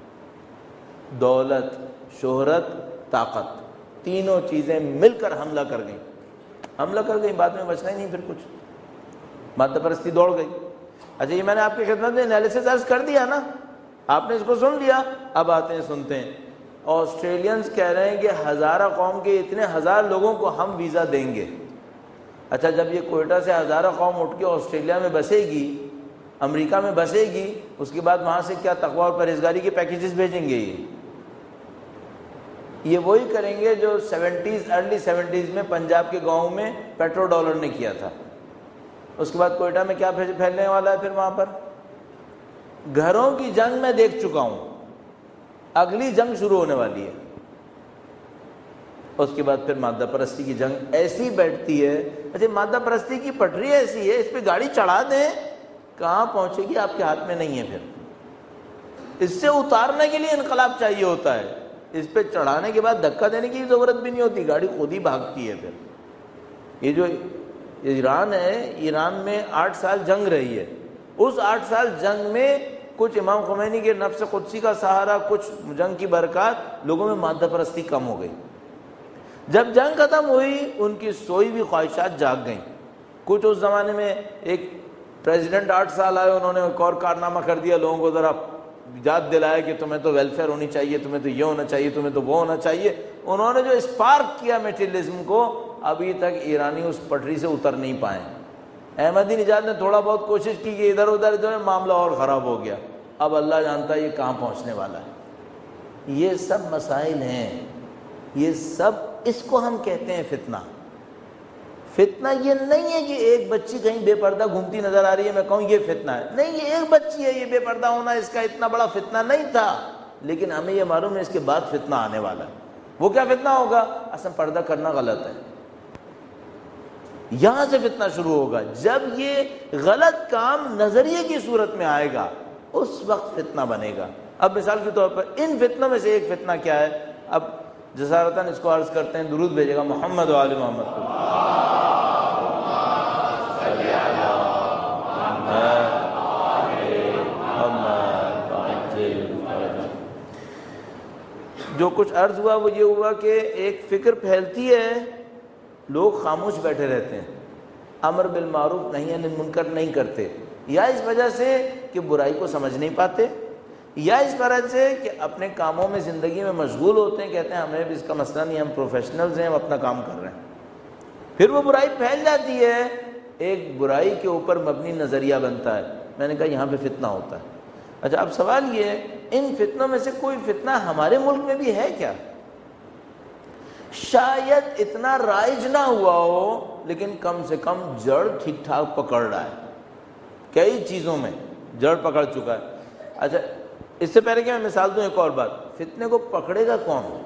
اب دولت، شہرت، طاقت، تینوں چیزیں مل کر حملہ کر گئیں. حملہ کر گئی، بعد میں بچنا ہی نہیں پھر کچھ. مادہ پرستی دوڑ گئی. اچھا یہ میں نے آپ کی خدمت میں انالیسس عرض کر دیا نا، آپ نے اس کو سن لیا. اب آتے ہیں سنتے ہیں. آسٹریلینز کہہ رہے ہیں کہ ہزارہ قوم کے اتنے 1000 لوگوں کو ہم ویزا دیں گے. اچھا جب یہ کوئٹہ سے ہزارہ قوم اٹھ کے آسٹریلیا میں بسے گی، امریکہ میں بسے گی، اس کے بعد وہاں سے کیا تقویٰ اور پرہیزگاری کے پیکیجز بھیجیں گے؟ یہ وہی کریں گے جو ارلی 70s میں پنجاب کے گاؤں میں پیٹرو ڈالر نے کیا تھا. اس کے بعد کوئٹہ میں کیا پھیلنے والا ہے پھر وہاں پر؟ گھروں کی جنگ میں دیکھ چکا ہوں، اگلی جنگ شروع ہونے والی ہے. اس کے بعد پھر مادہ پرستی کی جنگ ایسی بیٹھتی ہے. اچھا مادہ پرستی کی پٹری ایسی ہے، اس پہ گاڑی چڑھا دیں، کہاں پہنچے گی آپ کے ہاتھ میں نہیں ہے. پھر اس سے اتارنے کے لیے انقلاب چاہیے ہوتا ہے، اس پہ چڑھانے کے بعد دھکا دینے کی ضرورت بھی نہیں ہوتی، گاڑی خود ہی بھاگتی ہے. پھر یہ جو ایران ہے، ایران میں 8 سال جنگ رہی ہے. اس 8 سال جنگ میں کچھ امام خمینی کے نفس قدسی کا سہارا، کچھ جنگ کی برکات، لوگوں میں مادہ پرستی کم ہو گئی. جب جنگ ختم ہوئی ان کی سوئی بھی خواہشات جاگ گئیں. کچھ اس زمانے میں ایک پریزیڈنٹ 8 سال آئے، انہوں نے ایک اور کارنامہ کر دیا، لوگوں کو ذرا یاد دلایا کہ تمہیں تو ویلفیئر ہونی چاہیے، تمہیں تو یہ ہونا چاہیے، تمہیں تو وہ ہونا چاہیے. انہوں نے جو اسپارک کیا میٹیریلزم کو، ابھی تک ایرانی اس پٹری سے اتر نہیں پائے. احمدی نژاد نے تھوڑا بہت کوشش کی کہ ادھر ادھر معاملہ اور خراب ہو گیا. اب اللہ جانتا ہے یہ کہاں پہنچنے والا ہے. یہ سب مسائل ہیں، یہ سب، اس کو ہم کہتے ہیں فتنہ. فتنہ یہ نہیں ہے کہ ایک بچی کہیں بے پردہ گھومتی نظر آ رہی ہے میں کہوں یہ فتنہ ہے. نہیں، یہ ایک بچی ہے، یہ بے پردہ ہونا اس کا اتنا بڑا فتنہ نہیں تھا. لیکن ہمیں یہ معلوم ہے اس کے بعد فتنہ آنے والا ہے. وہ کیا فتنہ ہوگا؟ اصل پردہ کرنا غلط ہے. یہاں سے فتنہ شروع ہوگا. جب یہ غلط کام نظریے کی صورت میں آئے گا اس وقت فتنہ بنے گا. اب مثال کے طور پر ان فتنوں میں سے ایک فتنہ کیا ہے؟ اب جسارتاً اس کو عرض کرتے ہیں، درود بھیجے گا محمد و آل محمد کو. جو کچھ عرض ہوا وہ یہ ہوا کہ ایک فکر پھیلتی ہے، لوگ خاموش بیٹھے رہتے ہیں، امر بالمعروف نہی عن المنکر نہیں کرتے، یا اس وجہ سے کہ برائی کو سمجھ نہیں پاتے، یا اس طرح سے کہ اپنے کاموں میں زندگی میں مشغول ہوتے ہیں، کہتے ہیں ہمیں بھی اس کا مسئلہ نہیں، ہم پروفیشنلز ہیں، ہم اپنا کام کر رہے ہیں. پھر وہ برائی پھیل جاتی ہے. ایک برائی کے اوپر مبنی نظریہ بنتا ہے. میں نے کہا یہاں پہ فتنہ ہوتا ہے. اچھا اب سوال یہ ہے ان فتنوں میں سے کوئی فتنہ ہمارے ملک میں بھی ہے کیا؟ شاید اتنا رائج نہ ہوا ہو لیکن کم سے کم جڑ ٹھیک ٹھاک پکڑ رہا ہے, کئی چیزوں میں جڑ پکڑ چکا ہے. اچھا اس سے پہلے کہ میں مثال دوں ایک اور بات, فتنے کو پکڑے گا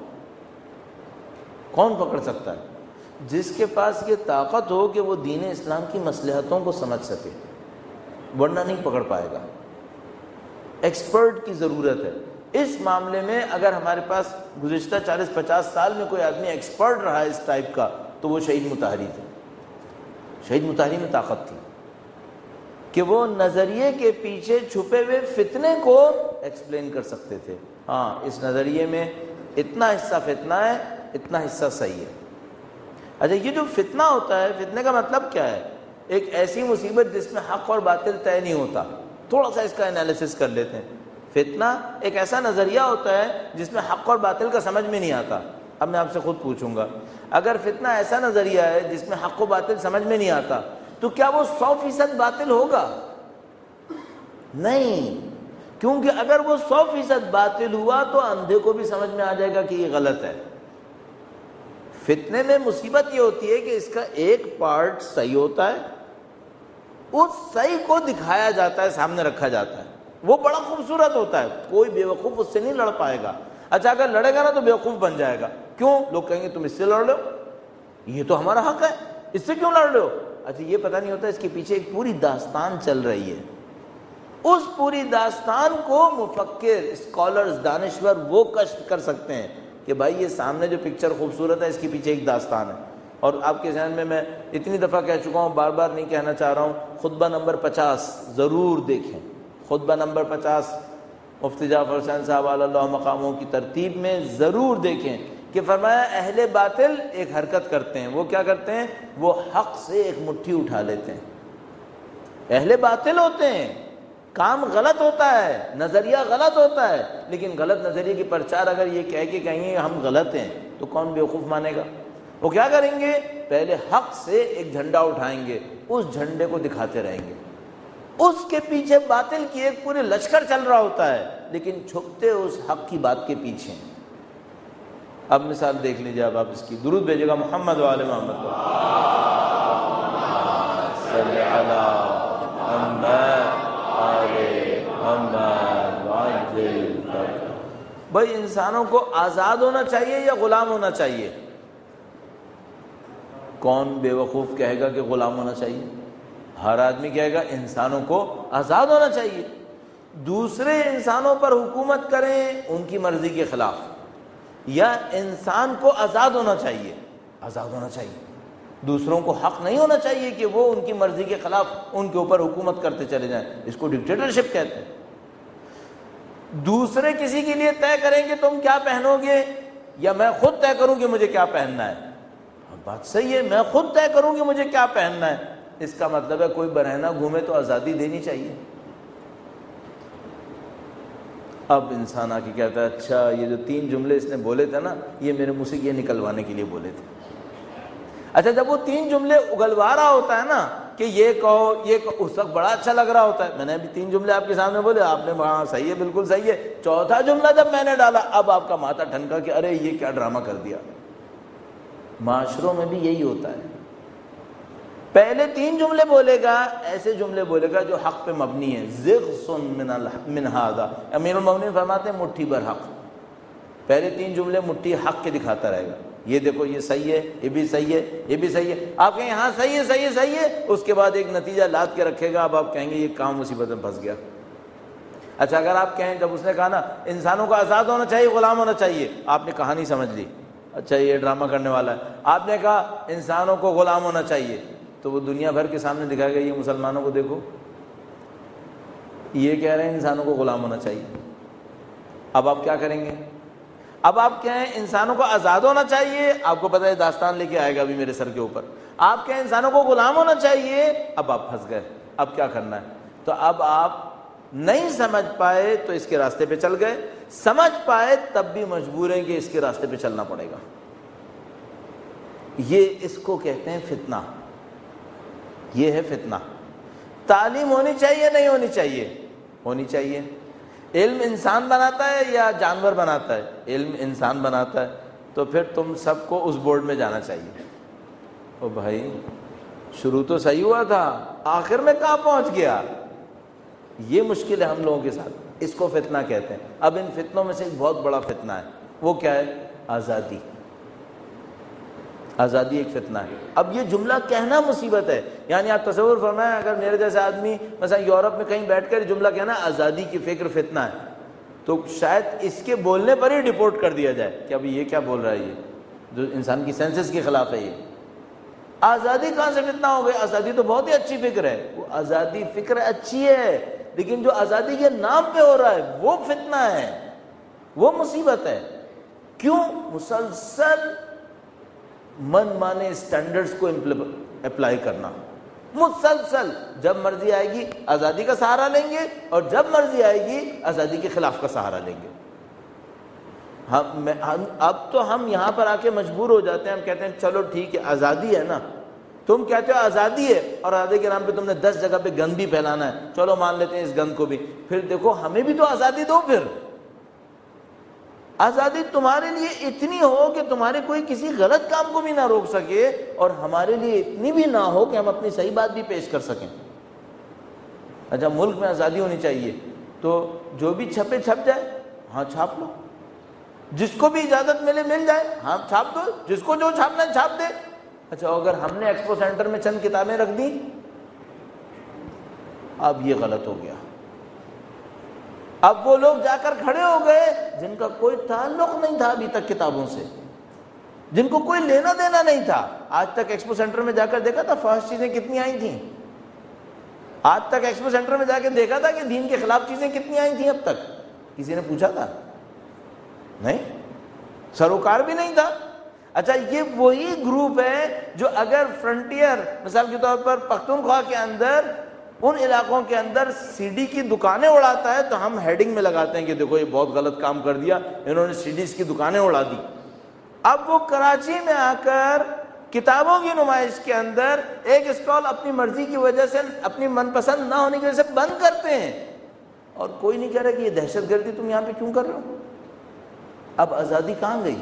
کون پکڑ سکتا ہے؟ جس کے پاس یہ طاقت ہو کہ وہ دین اسلام کی مصلحتوں کو سمجھ سکے, ورنہ نہیں پکڑ پائے گا. ایکسپرٹ کی ضرورت ہے اس معاملے میں. اگر ہمارے پاس گزشتہ 40-50 سال میں کوئی آدمی ایکسپرٹ رہا ہے اس ٹائپ کا تو وہ شہید مطہری تھے. شہید مطہری میں طاقت تھی کہ وہ نظریے کے پیچھے چھپے ہوئے فتنے کو ایکسپلین کر سکتے تھے. ہاں اس نظریے میں اتنا حصہ فتنہ ہے, اتنا حصہ صحیح ہے. اچھا یہ جو فتنہ ہوتا ہے, فتنے کا مطلب کیا ہے؟ ایک ایسی مصیبت جس میں حق اور باطل طے نہیں ہوتا. تھوڑا سا اس کا انالیسس کر لیتے ہیں. فتنہ ایک ایسا نظریہ ہوتا ہے جس میں حق اور باطل کا سمجھ میں نہیں آتا. اب میں آپ سے خود پوچھوں گا, اگر فتنہ ایسا نظریہ ہے جس میں حق و باطل سمجھ میں نہیں آتا تو کیا وہ 100% باطل ہوگا؟ نہیں, کیونکہ اگر وہ 100% باطل ہوا تو اندھے کو بھی سمجھ میں آ جائے گا کہ یہ غلط ہے. فتنے میں مصیبت یہ ہوتی ہے کہ اس کا ایک پارٹ صحیح ہوتا ہے, اس صحیح کو دکھایا جاتا ہے, سامنے رکھا جاتا ہے, وہ بڑا خوبصورت ہوتا ہے, کوئی بیوقوف اس سے نہیں لڑ پائے گا. اچھا اگر لڑے گا نا تو بیوقوف بن جائے گا. کیوں؟ لوگ کہیں گے تم اس سے لڑ رہے ہو, یہ تو ہمارا حق ہے, اس سے کیوں لڑ رہے ہو؟ اچھا یہ پتہ نہیں ہوتا اس کے پیچھے ایک پوری داستان چل رہی ہے. اس پوری داستان کو مفکر, اسکالرز, دانشور وہ کشف کر سکتے ہیں کہ بھائی یہ سامنے جو پکچر خوبصورت ہے اس کے پیچھے ایک داستان ہے. اور آپ کے ذہن میں اتنی دفعہ کہہ چکا ہوں, بار بار نہیں کہنا چاہ رہا ہوں, خطبہ نمبر 50 ضرور دیکھیں. خطبہ نمبر 50 مفتی جعفر حسین صاحب علی اللہ مقاموں کی ترتیب میں ضرور دیکھیں کہ فرمایا اہل باطل ایک حرکت کرتے ہیں. وہ کیا کرتے ہیں؟ وہ حق سے ایک مٹھی اٹھا لیتے ہیں. اہل باطل ہوتے ہیں, کام غلط ہوتا ہے, نظریہ غلط ہوتا ہے, لیکن غلط نظریے کی پرچار اگر یہ کہہ کے کہیں گے ہم غلط ہیں تو کون بیوقوف مانے گا؟ وہ کیا کریں گے؟ پہلے حق سے ایک جھنڈا اٹھائیں گے, اس جھنڈے کو دکھاتے رہیں گے. اس کے پیچھے باطل کی ایک پورے لشکر چل رہا ہوتا ہے, لیکن چھپتے اس حق کی بات کے پیچھے. اب مثال دیکھ لیجیے, اب آپ اس کی درود بھیجے گا محمد و آل محمد صلی علی محمد محمد. بھائی انسانوں کو آزاد ہونا چاہیے یا غلام ہونا چاہیے؟ کون بیوقوف کہے گا کہ غلام ہونا چاہیے؟ ہر آدمی کہے گا انسانوں کو آزاد ہونا چاہیے. دوسرے انسانوں پر حکومت کریں ان کی مرضی کے خلاف, یا انسان کو آزاد ہونا چاہیے؟ آزاد ہونا چاہیے. دوسروں کو حق نہیں ہونا چاہیے کہ وہ ان کی مرضی کے خلاف ان کے اوپر حکومت کرتے چلے جائیں. اس کو ڈکٹیٹرشپ کہتے ہیں. دوسرے کسی کے لیے طے کریں کہ تم کیا پہنو گے, یا میں خود طے کروں کہ مجھے کیا پہننا ہے؟ بات صحیح ہے, میں خود طے کروں کہ مجھے کیا پہننا ہے. اس کا مطلب ہے کوئی برہنہ گھومے تو آزادی دینی چاہیے. اب انسان آ کے کہتا ہے اچھا یہ جو 3 جملے اس نے بولے تھے نا یہ میرے منہ سے یہ نکلوانے کے لیے بولے تھے. اچھا جب وہ 3 جملے اگلوا رہا ہوتا ہے نا کہ یہ کہو یہ کہو, اس وقت بڑا اچھا لگ رہا ہوتا ہے. میں نے ابھی 3 جملے آپ کے سامنے بولے, آپ نے ہاں صحیح ہے بالکل صحیح ہے. چوتھا جملہ جب میں نے ڈالا اب آپ کا ماتھا ٹھنکا کہ ارے یہ کیا ڈرامہ کر دیا. معاشروں میں بھی یہی ہوتا ہے. پہلے 3 جملے بولے گا, ایسے جملے بولے گا جو حق پہ مبنی ہے. زغص من هذا, امیر المومنین فرماتے ہیں مٹھی بھر حق. پہلے 3 جملے مٹھی حق کے دکھاتا رہے گا, یہ دیکھو یہ صحیح ہے, یہ بھی صحیح ہے, یہ بھی صحیح ہے. آپ کہیں ہاں صحیح ہے صحیح ہے صحیح ہے, اس کے بعد ایک نتیجہ لاد کے رکھے گا. اب آپ کہیں گے یہ کام مصیبت میں پھنس گیا. اچھا اگر آپ کہیں, جب اس نے کہا نا انسانوں کو آزاد ہونا چاہیے غلام ہونا چاہیے, آپ نے کہانی سمجھ لی, اچھا یہ ڈرامہ کرنے والا ہے. آپ نے کہا انسانوں کو غلام ہونا چاہیے, تو وہ دنیا بھر کے سامنے دکھائے گا یہ مسلمانوں کو دیکھو یہ کہہ رہے ہیں انسانوں کو غلام ہونا چاہیے. اب آپ کیا کریں گے؟ اب آپ کہیں انسانوں کو آزاد ہونا چاہیے, آپ کو پتہ ہے داستان لے کے آئے گا ابھی میرے سر کے اوپر. آپ کہیں انسانوں کو غلام ہونا چاہیے, اب آپ پھنس گئے. اب کیا کرنا ہے؟ تو اب آپ نہیں سمجھ پائے تو اس کے راستے پہ چل گئے, سمجھ پائے تب بھی مجبور ہیں کہ اس کے راستے پہ چلنا پڑے گا. یہ اس کو کہتے ہیں فتنہ. یہ ہے فتنہ۔ تعلیم ہونی چاہیے نہیں ہونی چاہیے؟ ہونی چاہیے۔ علم انسان بناتا ہے یا جانور بناتا ہے؟ علم انسان بناتا ہے، تو پھر تم سب کو اس بورڈ میں جانا چاہیے۔ او بھائی شروع تو صحیح ہوا تھا، آخر میں کہاں پہنچ گیا؟ یہ مشکل ہے ہم لوگوں کے ساتھ، اس کو فتنہ کہتے ہیں۔ اب ان فتنوں میں سے ایک بہت بڑا فتنہ ہے، وہ کیا ہے؟ آزادی۔ آزادی ایک فتنہ ہے۔ اب یہ جملہ کہنا مصیبت ہے، یعنی آپ تصور فرمائیں اگر میرے جیسے آدمی مثلا یورپ میں کہیں بیٹھ کر جملہ کہنا آزادی کی فکر فتنہ ہے، تو شاید اس کے بولنے پر ہی ڈپورٹ کر دیا جائے کہ ابھی یہ کیا بول رہا ہے، یہ جو انسان کی سینسس کے خلاف ہے۔ یہ آزادی کہاں سے فتنہ ہو گئی؟ آزادی تو بہت ہی اچھی فکر ہے، وہ آزادی فکر اچھی ہے، لیکن جو آزادی کے نام پہ ہو رہا ہے وہ فتنہ ہے، وہ مصیبت ہے۔ کیوں؟ مسلسل من مانے سٹینڈرڈز کو اپلائی کرنا، مسلسل جب مرضی آئے گی آزادی کا سہارا لیں گے اور جب مرضی آئے گی آزادی کے خلاف کا سہارا لیں گے۔ اب تو ہم یہاں پر آ کے مجبور ہو جاتے ہیں، ہم کہتے ہیں چلو ٹھیک ہے آزادی ہے نا، تم کہتے ہو آزادی ہے اور آزادی کے نام پہ تم نے 10 جگہ پہ گند بھی پھیلانا ہے، چلو مان لیتے ہیں اس گند کو بھی، پھر دیکھو ہمیں بھی تو آزادی دو۔ پھر آزادی تمہارے لیے اتنی ہو کہ تمہارے کوئی کسی غلط کام کو بھی نہ روک سکے، اور ہمارے لیے اتنی بھی نہ ہو کہ ہم اپنی صحیح بات بھی پیش کر سکیں۔ اچھا ملک میں آزادی ہونی چاہیے تو جو بھی چھپے چھپ جائے، ہاں چھاپ لو، جس کو بھی اجازت ملے مل جائے، ہاں چھاپ دو، جس کو جو چھاپنا ہے چھاپ دے۔ اچھا اگر ہم نے ایکسپو سینٹر میں چند کتابیں رکھ دیں، اب یہ غلط ہو گیا۔ اب وہ لوگ جا کر کھڑے ہو گئے جن کا کوئی تعلق نہیں تھا ابھی تک کتابوں سے، جن کو کوئی لینا دینا نہیں تھا۔ آج تک ایکسپو سینٹر میں جا کر دیکھا تھا فحش چیزیں کتنی آئی تھیں؟ آج تک ایکسپو سینٹر میں جا کے دیکھا تھا کہ دین کے خلاف چیزیں کتنی آئی تھیں اب تک؟ کسی نے پوچھا تھا؟ نہیں، سروکار بھی نہیں تھا۔ اچھا یہ وہی گروپ ہے جو اگر فرنٹیئر مثال کے طور پر پختونخوا کے اندر ان علاقوں کے اندر سی ڈی کی دکانیں اڑاتا ہے تو ہم ہیڈنگ میں لگاتے ہیں کہ دیکھو یہ بہت غلط کام کر دیا، انہوں نے سی ڈیز کی دکانیں اڑا دی۔ اب وہ کراچی میں آ کر کتابوں کی نمائش کے اندر ایک اسٹال اپنی مرضی کی وجہ سے، اپنی من پسند نہ ہونے کی وجہ سے بند کرتے ہیں، اور کوئی نہیں کہہ رہا کہ یہ دہشت گردی تم یہاں پہ کیوں کر رہے ہو۔ اب آزادی کہاں گئی؟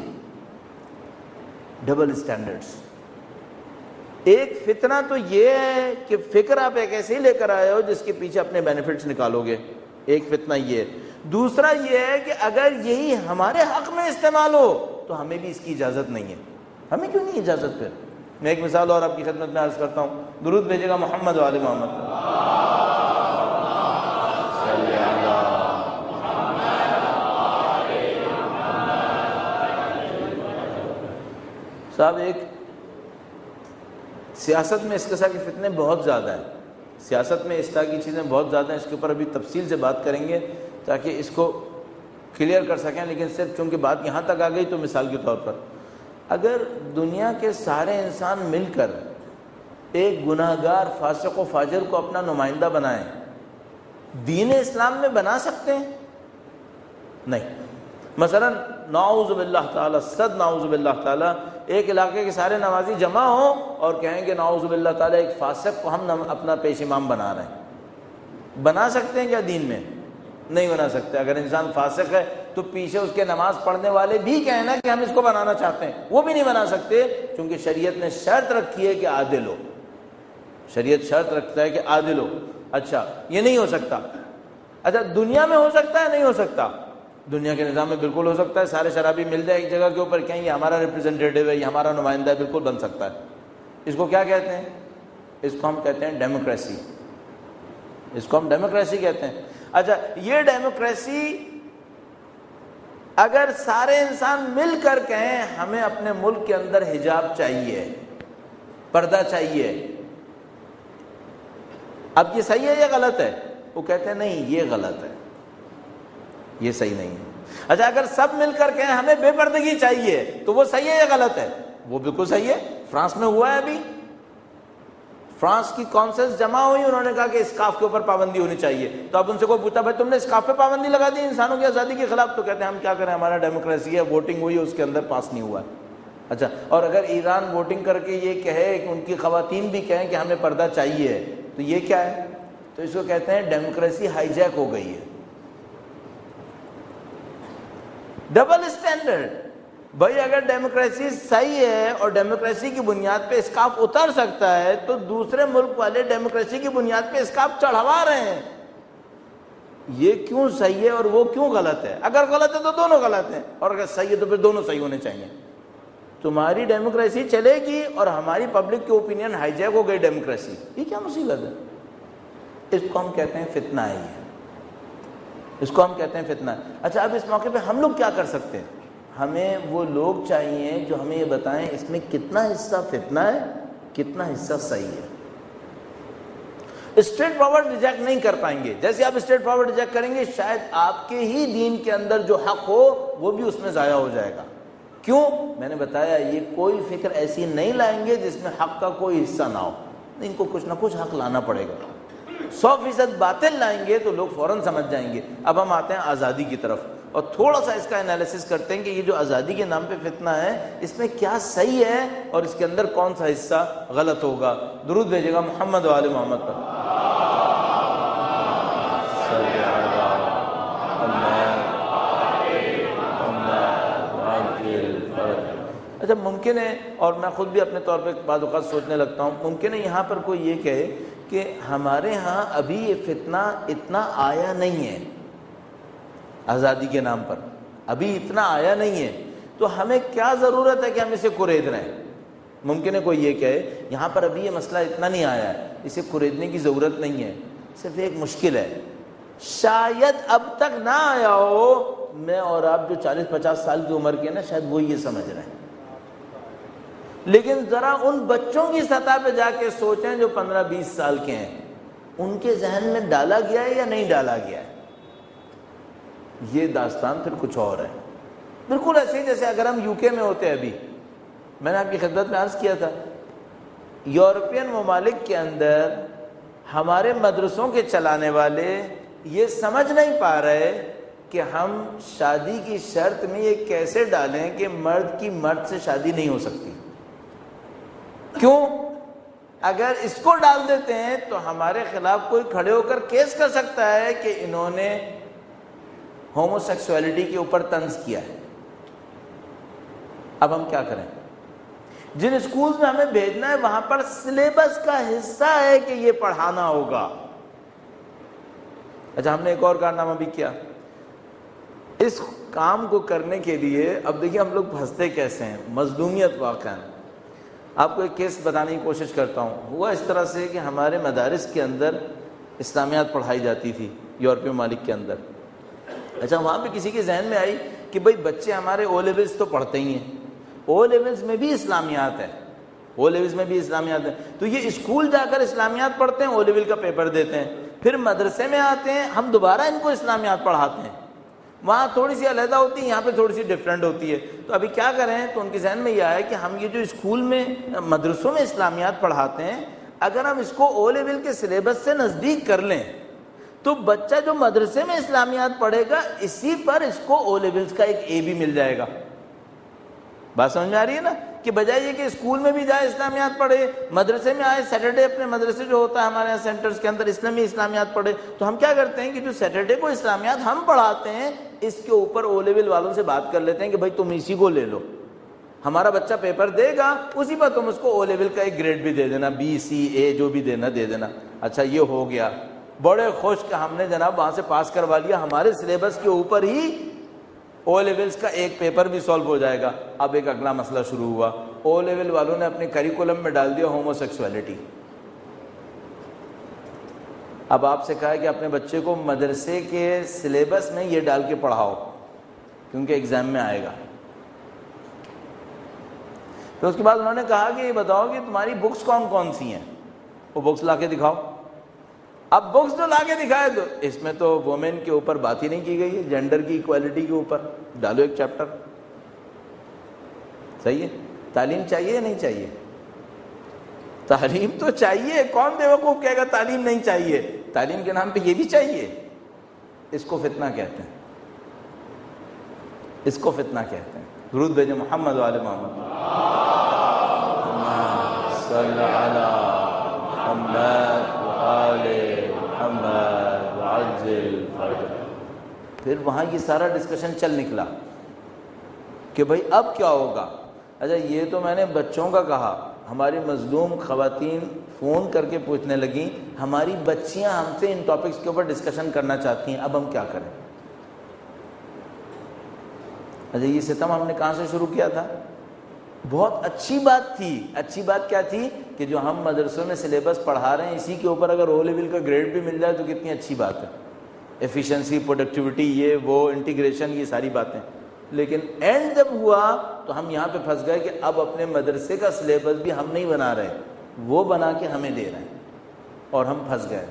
Double standards. ایک فتنہ تو یہ ہے کہ فکر آپ ایک ایسے ہی لے کر آئے ہو جس کے پیچھے اپنے بینیفٹس نکالو گے، ایک فتنہ یہ ہے۔ دوسرا یہ ہے کہ اگر یہی ہمارے حق میں استعمال ہو تو ہمیں بھی اس کی اجازت نہیں ہے۔ ہمیں کیوں نہیں اجازت؟ پھر میں ایک مثال اور آپ کی خدمت میں عرض کرتا ہوں، درود بھیجے گا محمد و آل محمد۔ صاحب ایک سیاست میں اس قسم کے فتنے بہت زیادہ ہیں، سیاست میں اس طرح کی چیزیں بہت زیادہ ہیں، اس کے اوپر ابھی تفصیل سے بات کریں گے تاکہ اس کو کلیئر کر سکیں، لیکن صرف چونکہ بات یہاں تک آ گئی تو مثال کے طور پر اگر دنیا کے سارے انسان مل کر ایک گناہ گار فاسق و فاجر کو اپنا نمائندہ بنائیں، دین اسلام میں بنا سکتے ہیں؟ نہیں۔ مثلا نعوذ باللہ تعالی، صد نعوذ باللہ تعالی، ایک علاقے کے سارے نمازی جمع ہوں اور کہیں کہ نعوذ باللہ تعالی ایک فاسق کو ہم اپنا پیش امام بنا رہے ہیں، بنا سکتے ہیں کیا دین میں؟ نہیں بنا سکتے۔ اگر انسان فاسق ہے تو پیچھے اس کے نماز پڑھنے والے بھی کہنا کہ ہم اس کو بنانا چاہتے ہیں، وہ بھی نہیں بنا سکتے، کیونکہ شریعت نے شرط رکھی ہے کہ عادل ہو، شریعت شرط رکھتا ہے کہ عادل ہو۔ اچھا یہ نہیں ہو سکتا۔ اچھا دنیا میں ہو سکتا ہے؟ نہیں ہو سکتا۔ دنیا کے نظام میں بالکل ہو سکتا ہے، سارے شرابی مل جائے ایک جگہ کے اوپر، کہیں یہ ہمارا ریپرزینٹیٹیو ہے، یہ ہمارا نمائندہ ہے، بالکل بن سکتا ہے۔ اس کو کیا کہتے ہیں؟ اس کو ہم کہتے ہیں ڈیموکریسی، اس کو ہم ڈیموکریسی کہتے ہیں۔ اچھا یہ ڈیموکریسی اگر سارے انسان مل کر کہیں ہمیں اپنے ملک کے اندر حجاب چاہیے، پردہ چاہیے، اب یہ صحیح ہے یا غلط ہے؟ وہ کہتے ہیں نہیں یہ غلط ہے، یہ صحیح نہیں ہے۔ اچھا اگر سب مل کر کہیں ہمیں بے پردگی چاہیے تو وہ صحیح ہے یا غلط ہے؟ وہ بالکل صحیح ہے۔ فرانس میں ہوا ہے ابھی، فرانس کی کونسلز جمع ہوئی، انہوں نے کہا کہ اسکارف کے اوپر پابندی ہونی چاہیے، تو اب ان سے کوئی پوچھتا بھائی تم نے اسکارف پہ پابندی لگا دی انسانوں کی آزادی کے خلاف، تو کہتے ہیں ہم کیا کریں، ہمارا ڈیموکریسی ہے، ووٹنگ ہوئی اس کے اندر پاس نہیں ہوا ہے۔ اچھا، اور اگر ایران ووٹنگ کر کے یہ کہے کہ ان کی خواتین بھی کہیں کہ ہمیں پردہ چاہیے، تو یہ کیا ہے؟ تو اس کو کہتے ہیں ڈیموکریسی ہائی جیک ہو گئی ہے، ڈبل اسٹینڈرڈ۔ بھائی اگر ڈیموکریسی صحیح ہے اور ڈیموکریسی کی بنیاد پہ اسکاف اتر سکتا ہے، تو دوسرے ملک والے ڈیموکریسی کی بنیاد پہ اسکاف چڑھوا رہے ہیں۔ یہ کیوں صحیح ہے اور وہ کیوں غلط ہے؟ اگر غلط ہے تو دونوں غلط ہیں، اور اگر صحیح ہے تو پھر دونوں صحیح ہونے چاہیے۔ تمہاری ڈیموکریسی چلے گی اور ہماری پبلک کی اوپینین ہائی جیک ہو گئی ڈیموکریسی، یہ کیا مصیبت ہے؟ اس کو ہم کہتے ہیں فتنہ ہے، اس کو ہم کہتے ہیں فتنہ۔ اچھا، اب اس موقع پہ ہم لوگ کیا کر سکتے ہیں؟ ہمیں وہ لوگ چاہیے جو ہمیں یہ بتائیں اس میں کتنا حصہ فتنہ ہے، کتنا حصہ صحیح ہے۔ اسٹریٹ فارورڈ ریجیکٹ نہیں کر پائیں گے، جیسے آپ اسٹریٹ فارورڈ ریجیکٹ کریں گے شاید آپ کے ہی دین کے اندر جو حق ہو وہ بھی اس میں ضائع ہو جائے گا۔ کیوں؟ میں نے بتایا یہ کوئی فکر ایسی نہیں لائیں گے جس میں حق کا کوئی حصہ نہ ہو، ان کو کچھ نہ کچھ حق لانا پڑے گا۔ 100% باطل لائیں گے تو لوگ فوراً سمجھ جائیں گے۔ اب ہم آتے ہیں آزادی کی طرف اور تھوڑا سا اس کا انالیسس کرتے ہیں کہ یہ جو آزادی کے نام پہ فتنہ ہے اس میں کیا صحیح ہے اور اس کے اندر کون سا حصہ غلط ہوگا۔ درود بھیجے گا محمد و آل محمد پر۔ اچھا، ممکن ہے، اور میں خود بھی اپنے طور پہ بعض اوقات سوچنے لگتا ہوں، ممکن ہے یہاں پر کوئی یہ کہے کہ ہمارے ہاں ابھی یہ فتنہ اتنا آیا نہیں ہے، آزادی کے نام پر ابھی اتنا آیا نہیں ہے، تو ہمیں کیا ضرورت ہے کہ ہم اسے کرید رہے ہیں۔ ممکن ہے کوئی یہ کہے یہاں پر ابھی یہ مسئلہ اتنا نہیں آیا ہے، اسے کریدنے کی ضرورت نہیں ہے، صرف ایک مشکل ہے، شاید اب تک نہ آیا ہو، میں اور آپ جو 40-50 سال کی عمر کے ہیں نا، شاید وہ یہ سمجھ رہے ہیں، لیکن ذرا ان بچوں کی سطح پہ جا کے سوچیں جو 15-20 سال کے ہیں، ان کے ذہن میں ڈالا گیا ہے یا نہیں ڈالا گیا ہے؟ یہ داستان پھر کچھ اور ہے۔ بالکل ایسے ہی جیسے اگر ہم UK میں ہوتے ابھی، میں نے آپ کی خدمت میں عرض کیا تھا، یورپین ممالک کے اندر ہمارے مدرسوں کے چلانے والے یہ سمجھ نہیں پا رہے کہ ہم شادی کی شرط میں یہ کیسے ڈالیں کہ مرد کی مرد سے شادی نہیں ہو سکتی۔ کیوں؟ اگر اس کو ڈال دیتے ہیں تو ہمارے خلاف کوئی کھڑے ہو کر کیس کر سکتا ہے کہ انہوں نے ہومو سیکسولیٹی کے اوپر طنز کیا ہے۔ اب ہم کیا کریں؟ جن اسکولز میں ہمیں بھیجنا ہے وہاں پر سلیبس کا حصہ ہے کہ یہ پڑھانا ہوگا۔ اچھا، ہم نے ایک اور کارنامہ بھی کیا اس کام کو کرنے کے لیے۔ اب دیکھیے ہم لوگ پھنستے کیسے ہیں، مظلومیت واقعا۔ آپ کو ایک کیس بتانے کی کوشش کرتا ہوں۔ ہوا اس طرح سے کہ ہمارے مدارس کے اندر اسلامیات پڑھائی جاتی تھی یورپی ممالک کے اندر۔ اچھا، وہاں پہ کسی کے ذہن میں آئی کہ بھئی بچے ہمارے او لیولز تو پڑھتے ہی ہیں، او لیولز میں بھی اسلامیات ہے، او لیولز میں بھی اسلامیات ہے، تو یہ اسکول جا کر اسلامیات پڑھتے ہیں، او لیول کا پیپر دیتے ہیں، پھر مدرسے میں آتے ہیں، ہم دوبارہ ان کو اسلامیات پڑھاتے ہیں۔ وہاں تھوڑی سی علیحدہ ہوتی ہے، یہاں پہ تھوڑی سی ڈفرینٹ ہوتی ہے۔ تو ابھی کیا کریں؟ تو ان کے ذہن میں یہ آیا کہ ہم یہ جو اسکول میں مدرسوں میں اسلامیات پڑھاتے ہیں، اگر ہم اس کو او لیول کے سلیبس سے نزدیک کر لیں تو بچہ جو مدرسے میں اسلامیات پڑھے گا اسی پر اس کو او لیولز کا ایک اے بھی مل جائے گا۔ بات سمجھ میں آ رہی ہے نا؟ کہ بجائے یہ کہ اسکول میں بھی جائے اسلامیات پڑھے، مدرسے میں آئے، سیٹرڈے اپنے مدرسے جو ہوتا ہے ہمارے یہاں سینٹرز کے اندر اسلامی اسلامیات پڑھے، تو ہم کیا کرتے ہیں کہ جو سیٹرڈے کو اسلامیات ہم پڑھاتے ہیں اس کے اوپر او لیول والوں سے بات کر لیتے ہیں کہ بھائی تم اسی کو لے لو، ہمارا بچہ پیپر دے گا اسی پر تم اس کو او لیول کا ایک گریڈ بھی دے دینا، B C A جو بھی دینا دے دینا۔ اچھا، یہ ہو گیا، بڑے خوش کہ ہم نے جناب وہاں سے پاس کروا لیا، ہمارے سلیبس کے اوپر ہی او لیولز کا ایک پیپر بھی سالو ہو جائے گا۔ اب ایک اگلا مسئلہ شروع ہوا، او لیول والوں نے اپنے کریکولم میں ڈال دیا ہومو سیکسولیٹی۔ اب آپ سے کہا ہے کہ اپنے بچے کو مدرسے کے سلیبس میں یہ ڈال کے پڑھاؤ کیونکہ ایگزام میں آئے گا۔ پھر اس کے بعد انہوں نے کہا کہ یہ بتاؤ کہ تمہاری بکس کون کون سی ہیں، وہ بکس لا کے دکھاؤ۔ اب بکس جو لا کے دکھائے تو اس میں تو وومن کے اوپر بات ہی نہیں کی گئی ہے، جینڈر کی ایکوالٹی کے اوپر ڈالو ایک چیپٹر۔ صحیح ہے؟ تعلیم چاہیے یا نہیں چاہیے؟ تعلیم تو چاہیے، کون بیوقوف کہے گا تعلیم نہیں چاہیے؟ تعلیم کے نام پہ یہ بھی چاہیے۔ اس کو فتنہ کہتے ہیں، اس کو فتنہ کہتے ہیں۔ درود بھیجیں محمد وآل محمد، صلی علی محمد وآل محمد وعجل فرجہ۔ پھر وہاں یہ سارا ڈسکشن چل نکلا کہ بھائی اب کیا ہوگا۔ اچھا یہ تو میں نے بچوں کا کہا، ہماری مظلوم خواتین فون کر کے پوچھنے لگیں ہماری بچیاں ہم سے ان ٹاپکس کے اوپر ڈسکشن کرنا چاہتی ہیں، اب ہم کیا کریں۔ اچھا یہ ستم ہم نے کہاں سے شروع کیا تھا؟ بہت اچھی بات تھی۔ اچھی بات کیا تھی کہ جو ہم مدرسوں میں سلیبس پڑھا رہے ہیں اسی کے اوپر اگر او لیول کا گریڈ بھی مل جائے تو کتنی اچھی بات ہے، ایفیشنسی، پروڈکٹیوٹی، یہ وہ انٹیگریشن، یہ ساری باتیں۔ لیکن اینڈ جب ہوا تو ہم یہاں پہ پھنس گئے کہ اب اپنے مدرسے کا سلیبس بھی ہم نہیں بنا رہے، وہ بنا کے ہمیں دے رہے ہیں، اور ہم پھنس گئے۔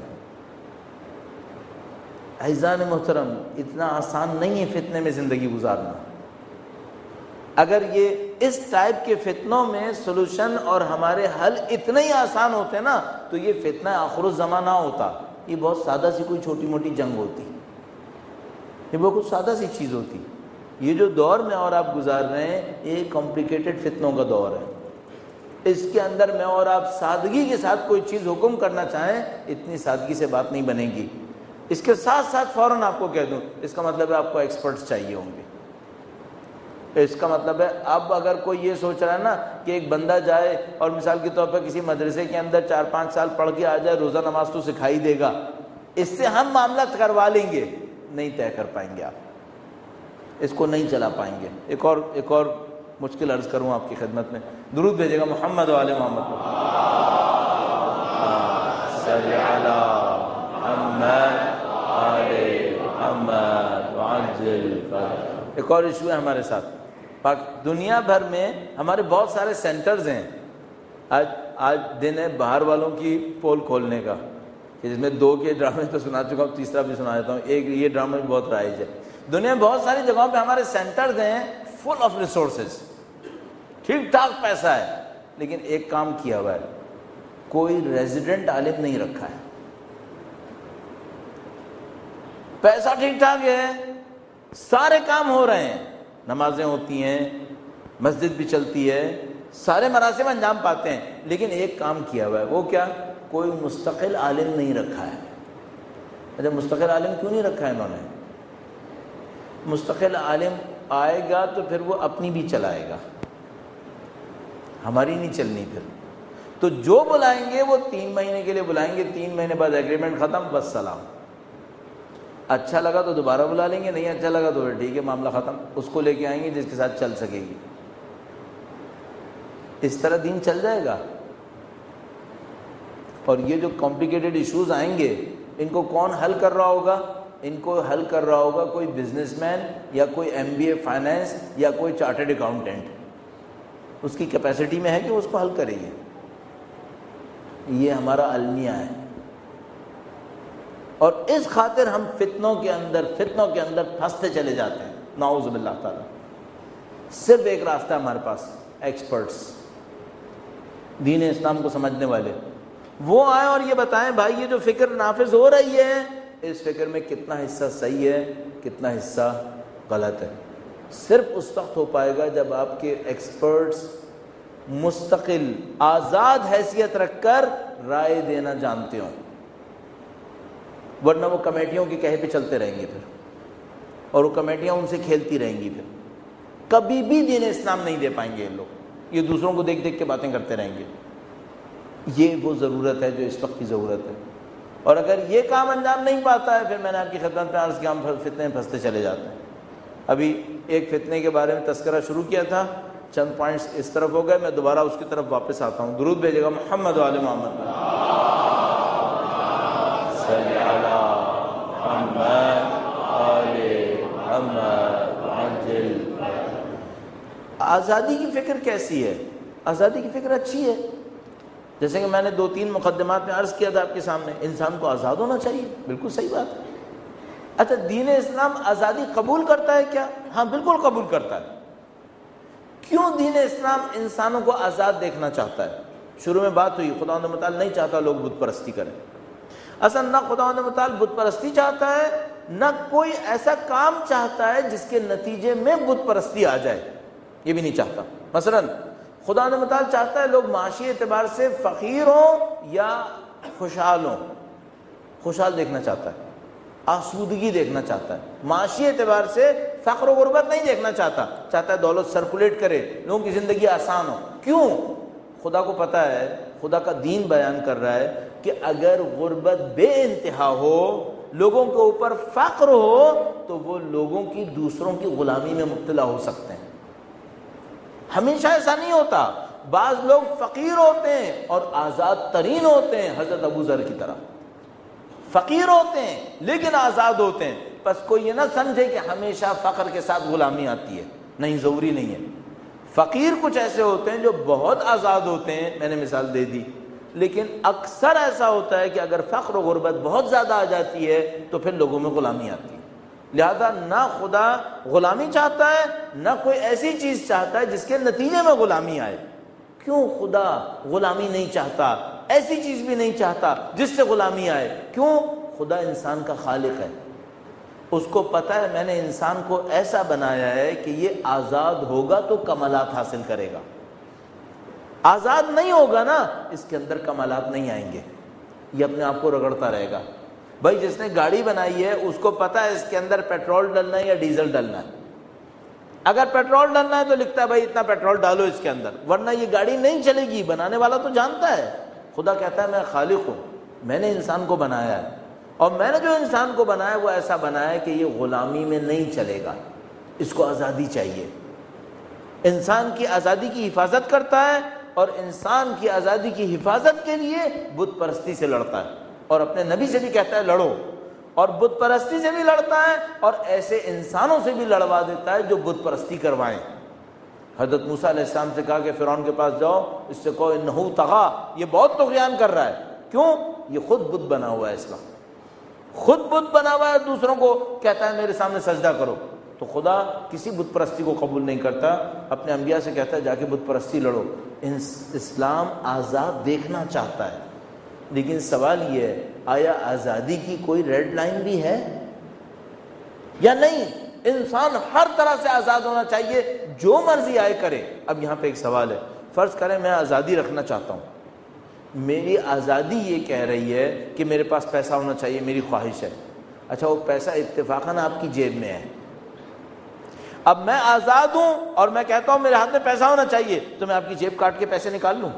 عزیزان محترم، اتنا آسان نہیں ہے فتنے میں زندگی گزارنا۔ اگر یہ اس ٹائپ کے فتنوں میں سولوشن اور ہمارے حل اتنے ہی آسان ہوتے نا تو یہ فتنہ آخر الزمان نہ ہوتا، یہ بہت سادہ سی کوئی چھوٹی موٹی جنگ ہوتی، یہ بہت کچھ سادہ سی چیز ہوتی۔ یہ جو دور میں اور آپ گزار رہے ہیں یہ کمپلیکیٹڈ فتنوں کا دور ہے، اس کے اندر میں اور آپ سادگی کے ساتھ کوئی چیز حکم کرنا چاہیں اتنی سادگی سے بات نہیں بنے گی۔ اس کے ساتھ ساتھ فوراً آپ کو کہہ دوں اس کا مطلب ہے آپ کو ایکسپرٹس چاہیے ہوں گے۔ اس کا مطلب ہے اب اگر کوئی یہ سوچ رہا ہے نا کہ ایک بندہ جائے اور مثال کے طور پر کسی مدرسے کے اندر 4-5 سال پڑھ کے آ جائے، روزہ نماز تو سکھائی دے گا، اس سے ہم معاملہ کروا لیں گے، نہیں طے کر پائیں گے، آپ اس کو نہیں چلا پائیں گے۔ ایک اور مشکل عرض کروں آپ کی خدمت میں، درود بھیجے گا محمد وآل محمد، صلی علی محمد وآل محمد وعجل فرجہ۔ ایک اور ایشو ہے ہمارے ساتھ، دنیا بھر میں ہمارے بہت سارے سینٹرز ہیں۔ آج دن ہے باہر والوں کی پول کھولنے کا، جس میں 2 کے ڈرامے تو سنا چکا ہوں، تیسرا بھی سنا دیتا ہوں۔ ایک یہ ڈرامہ بھی بہت رائج ہے، دنیا میں بہت ساری جگہوں پہ ہمارے سینٹرز ہیں فل آف ریسورسز، ٹھیک ٹھاک پیسہ ہے، لیکن ایک کام کیا ہوا ہے، کوئی ریزیڈنٹ عالم نہیں رکھا ہے۔ پیسہ ٹھیک ٹھاک ہے، سارے کام ہو رہے ہیں، نمازیں ہوتی ہیں، مسجد بھی چلتی ہے، سارے مراسم انجام پاتے ہیں، لیکن ایک کام کیا ہوا ہے، وہ کیا؟ کوئی مستقل عالم نہیں رکھا ہے۔ اچھا مستقل عالم کیوں نہیں رکھا ہے انہوں نے؟ مستقل عالم آئے گا تو پھر وہ اپنی بھی چلائے گا، ہماری نہیں چلنی۔ پھر تو جو بلائیں گے وہ 3 مہینے کے لیے بلائیں گے، 3 مہینے بعد ایگریمنٹ ختم، بس سلام۔ اچھا لگا تو دوبارہ بلا لیں گے، نہیں اچھا لگا تو ٹھیک ہے معاملہ ختم، اس کو لے کے آئیں گے جس کے ساتھ چل سکے گی۔ اس طرح دین چل جائے گا؟ اور یہ جو کمپلیکیٹڈ ایشوز آئیں گے ان کو کون حل کر رہا ہوگا؟ ان کو حل کر رہا ہوگا کوئی بزنس مین یا کوئی MBA فائنینس یا کوئی چارٹرڈ اکاؤنٹنٹ، اس کی کیپیسٹی میں ہے کہ اس کو حل کرے گی۔ یہ ہمارا المیہ ہے، اور اس خاطر ہم فتنوں کے اندر پھنستے چلے جاتے ہیں، نعوذ باللہ تعالی۔ صرف ایک راستہ ہے ہمارے پاس، ایکسپرٹس، دین اسلام کو سمجھنے والے، وہ آئیں اور یہ بتائیں بھائی یہ جو فکر نافذ ہو رہی ہے اس فکر میں کتنا حصہ صحیح ہے، کتنا حصہ غلط ہے۔ صرف اس وقت ہو پائے گا جب آپ کے ایکسپرٹس مستقل آزاد حیثیت رکھ کر رائے دینا جانتے ہوں، ورنہ وہ کمیٹیوں کے کہے پہ چلتے رہیں گے پھر، اور وہ کمیٹیاں ان سے کھیلتی رہیں گی، پھر کبھی بھی دین اسلام نہیں دے پائیں گے یہ لوگ، یہ دوسروں کو دیکھ دیکھ کے باتیں کرتے رہیں گے۔ یہ وہ ضرورت ہے جو اس وقت کی ضرورت ہے، اور اگر یہ کام انجام نہیں پاتا ہے پھر میں نے آپ کی خدمت میں عرض کیا ہم فتنے میں پھنستے چلے جاتے ہیں۔ ابھی ایک فتنے کے بارے میں تذکرہ شروع کیا تھا، چند پوائنٹس اس طرف ہو گئے، میں دوبارہ اس کی طرف واپس آتا ہوں۔ درود بھیجے گا محمد وآل محمد، صلی علی محمد وآل محمد وعجل۔ آزادی کی فکر کیسی ہے؟ آزادی کی فکر اچھی ہے، جیسے کہ میں نے 2-3 مقدمات میں عرض کیا تھا آپ کے سامنے، انسان کو آزاد ہونا چاہیے، بالکل صحیح بات ہے۔ اچھا دین اسلام آزادی قبول کرتا ہے کیا؟ ہاں بالکل قبول کرتا ہے۔ کیوں دین اسلام انسانوں کو آزاد دیکھنا چاہتا ہے؟ شروع میں بات ہوئی خداوند متعال نہیں چاہتا لوگ بت پرستی کریں۔ اصل نہ خداوند متعال بت پرستی چاہتا ہے، نہ کوئی ایسا کام چاہتا ہے جس کے نتیجے میں بت پرستی آ جائے۔ یہ بھی نہیں چاہتا. مثلا خدا نے متعال چاہتا ہے لوگ معاشی اعتبار سے فقیر ہوں یا خوشحال ہوں. خوشحال دیکھنا چاہتا ہے, آسودگی دیکھنا چاہتا ہے. معاشی اعتبار سے فقر و غربت نہیں دیکھنا چاہتا, چاہتا ہے دولت سرکولیٹ کرے, لوگوں کی زندگی آسان ہو. کیوں؟ خدا کو پتہ ہے, خدا کا دین بیان کر رہا ہے کہ اگر غربت بے انتہا ہو, لوگوں کے اوپر فقر ہو, تو وہ لوگوں کی دوسروں کی غلامی میں مبتلا ہو سکتے ہیں. ہمیشہ ایسا نہیں ہوتا. بعض لوگ فقیر ہوتے ہیں اور آزاد ترین ہوتے ہیں, حضرت ابو ذر کی طرح فقیر ہوتے ہیں لیکن آزاد ہوتے ہیں. بس کوئی یہ نہ سمجھے کہ ہمیشہ فقر کے ساتھ غلامی آتی ہے, نہیں, ضروری نہیں ہے. فقیر کچھ ایسے ہوتے ہیں جو بہت آزاد ہوتے ہیں, میں نے مثال دے دی, لیکن اکثر ایسا ہوتا ہے کہ اگر فقر و غربت بہت زیادہ آ جاتی ہے تو پھر لوگوں میں غلامی آتی ہے. لہذا نہ خدا غلامی چاہتا ہے, نہ کوئی ایسی چیز چاہتا ہے جس کے نتیجے میں غلامی آئے. کیوں خدا غلامی نہیں چاہتا؟ ایسی چیز بھی نہیں چاہتا جس سے غلامی آئے. کیوں؟ خدا انسان کا خالق ہے, اس کو پتہ ہے میں نے انسان کو ایسا بنایا ہے کہ یہ آزاد ہوگا تو کمالات حاصل کرے گا. آزاد نہیں ہوگا نا, اس کے اندر کمالات نہیں آئیں گے, یہ اپنے آپ کو رگڑتا رہے گا. بھائی جس نے گاڑی بنائی ہے اس کو پتہ ہے اس کے اندر پیٹرول ڈلنا ہے یا ڈیزل ڈلنا ہے. اگر پیٹرول ڈلنا ہے تو لکھتا ہے بھائی اتنا پیٹرول ڈالو اس کے اندر, ورنہ یہ گاڑی نہیں چلے گی. بنانے والا تو جانتا ہے. خدا کہتا ہے میں خالق ہوں, میں نے انسان کو بنایا ہے, اور میں نے جو انسان کو بنایا وہ ایسا بنایا ہے کہ یہ غلامی میں نہیں چلے گا, اس کو آزادی چاہیے. انسان کی آزادی کی حفاظت کرتا ہے, اور انسان کی آزادی کی حفاظت کے لیے بت پرستی سے لڑتا ہے, اور اپنے نبی سے بھی کہتا ہے لڑو, اور بت پرستی سے بھی لڑتا ہے, اور ایسے انسانوں سے بھی لڑوا دیتا ہے جو بت پرستی کروائیں. حضرت موسیٰ علیہ السلام سے کہا کہ فرعون کے پاس جاؤ, اس سے کہو انہو طغا, یہ بہت طغیان کر رہا ہے. کیوں؟ یہ خود بت بنا ہوا ہے, اس وقت خود بت بنا ہوا ہے, دوسروں کو کہتا ہے میرے سامنے سجدہ کرو. تو خدا کسی بت پرستی کو قبول نہیں کرتا, اپنے انبیاء سے کہتا ہے جا کے بت پرستی لڑو. اسلام آزاد دیکھنا چاہتا ہے, لیکن سوال یہ ہے آیا آزادی کی کوئی ریڈ لائن بھی ہے یا نہیں؟ انسان ہر طرح سے آزاد ہونا چاہیے, جو مرضی آئے کرے. اب یہاں پہ ایک سوال ہے, فرض کریں میں آزادی رکھنا چاہتا ہوں, میری آزادی یہ کہہ رہی ہے کہ میرے پاس پیسہ ہونا چاہیے, میری خواہش ہے. اچھا وہ پیسہ اتفاقاً آپ کی جیب میں ہے, اب میں آزاد ہوں اور میں کہتا ہوں میرے ہاتھ میں پیسہ ہونا چاہیے, تو میں آپ کی جیب کاٹ کے پیسے نکال لوں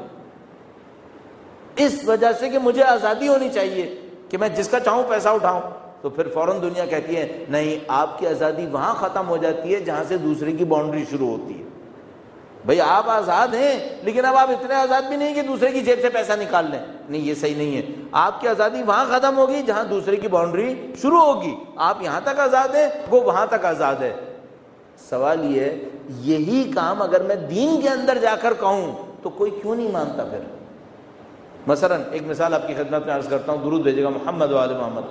اس وجہ سے کہ مجھے آزادی ہونی چاہیے کہ میں جس کا چاہوں پیسہ اٹھاؤں. تو پھر فوراً دنیا کہتی ہے نہیں, آپ کی آزادی وہاں ختم ہو جاتی ہے جہاں سے دوسرے کی باؤنڈری شروع ہوتی ہے. بھئی آپ آزاد ہیں, لیکن اب آپ اتنے آزاد بھی نہیں کہ دوسرے کی جیب سے پیسہ نکال لیں. نہیں, یہ صحیح نہیں ہے. آپ کی آزادی وہاں ختم ہوگی جہاں دوسرے کی باؤنڈری شروع ہوگی. آپ یہاں تک آزاد ہیں, وہ وہاں تک آزاد ہے. سوال یہ ہے یہی کام اگر میں دین کے اندر جا کر کہوں تو کوئی کیوں نہیں مانتا پھر؟ مثلا ایک مثال آپ کی خدمت میں عرض کرتا ہوں, درود بھیجے گا محمد و آل محمد.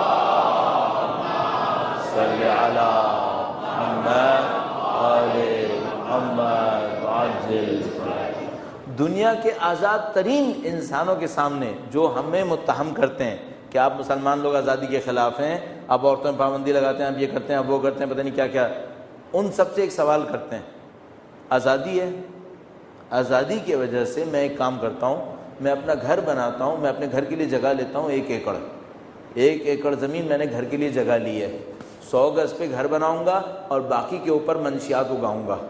صلی علی محمد آل محمد عجل. دنیا کے آزاد ترین انسانوں کے سامنے جو ہمیں متہم کرتے ہیں کہ آپ مسلمان لوگ آزادی کے خلاف ہیں, آپ عورتوں میں پابندی لگاتے ہیں, آپ یہ کرتے ہیں, آپ وہ کرتے ہیں, پتہ نہیں کیا کیا, ان سب سے ایک سوال کرتے ہیں آزادی ہے. آزادی کی وجہ سے میں ایک کام کرتا ہوں, میں اپنا گھر بناتا ہوں, میں اپنے گھر کے لیے جگہ لیتا ہوں 1 ایکڑ. 1 ایکڑ زمین میں نے گھر کے لیے جگہ لی ہے, 100 گز پہ گھر بناؤں گا اور باقی کے اوپر منشیات اگاؤں گا.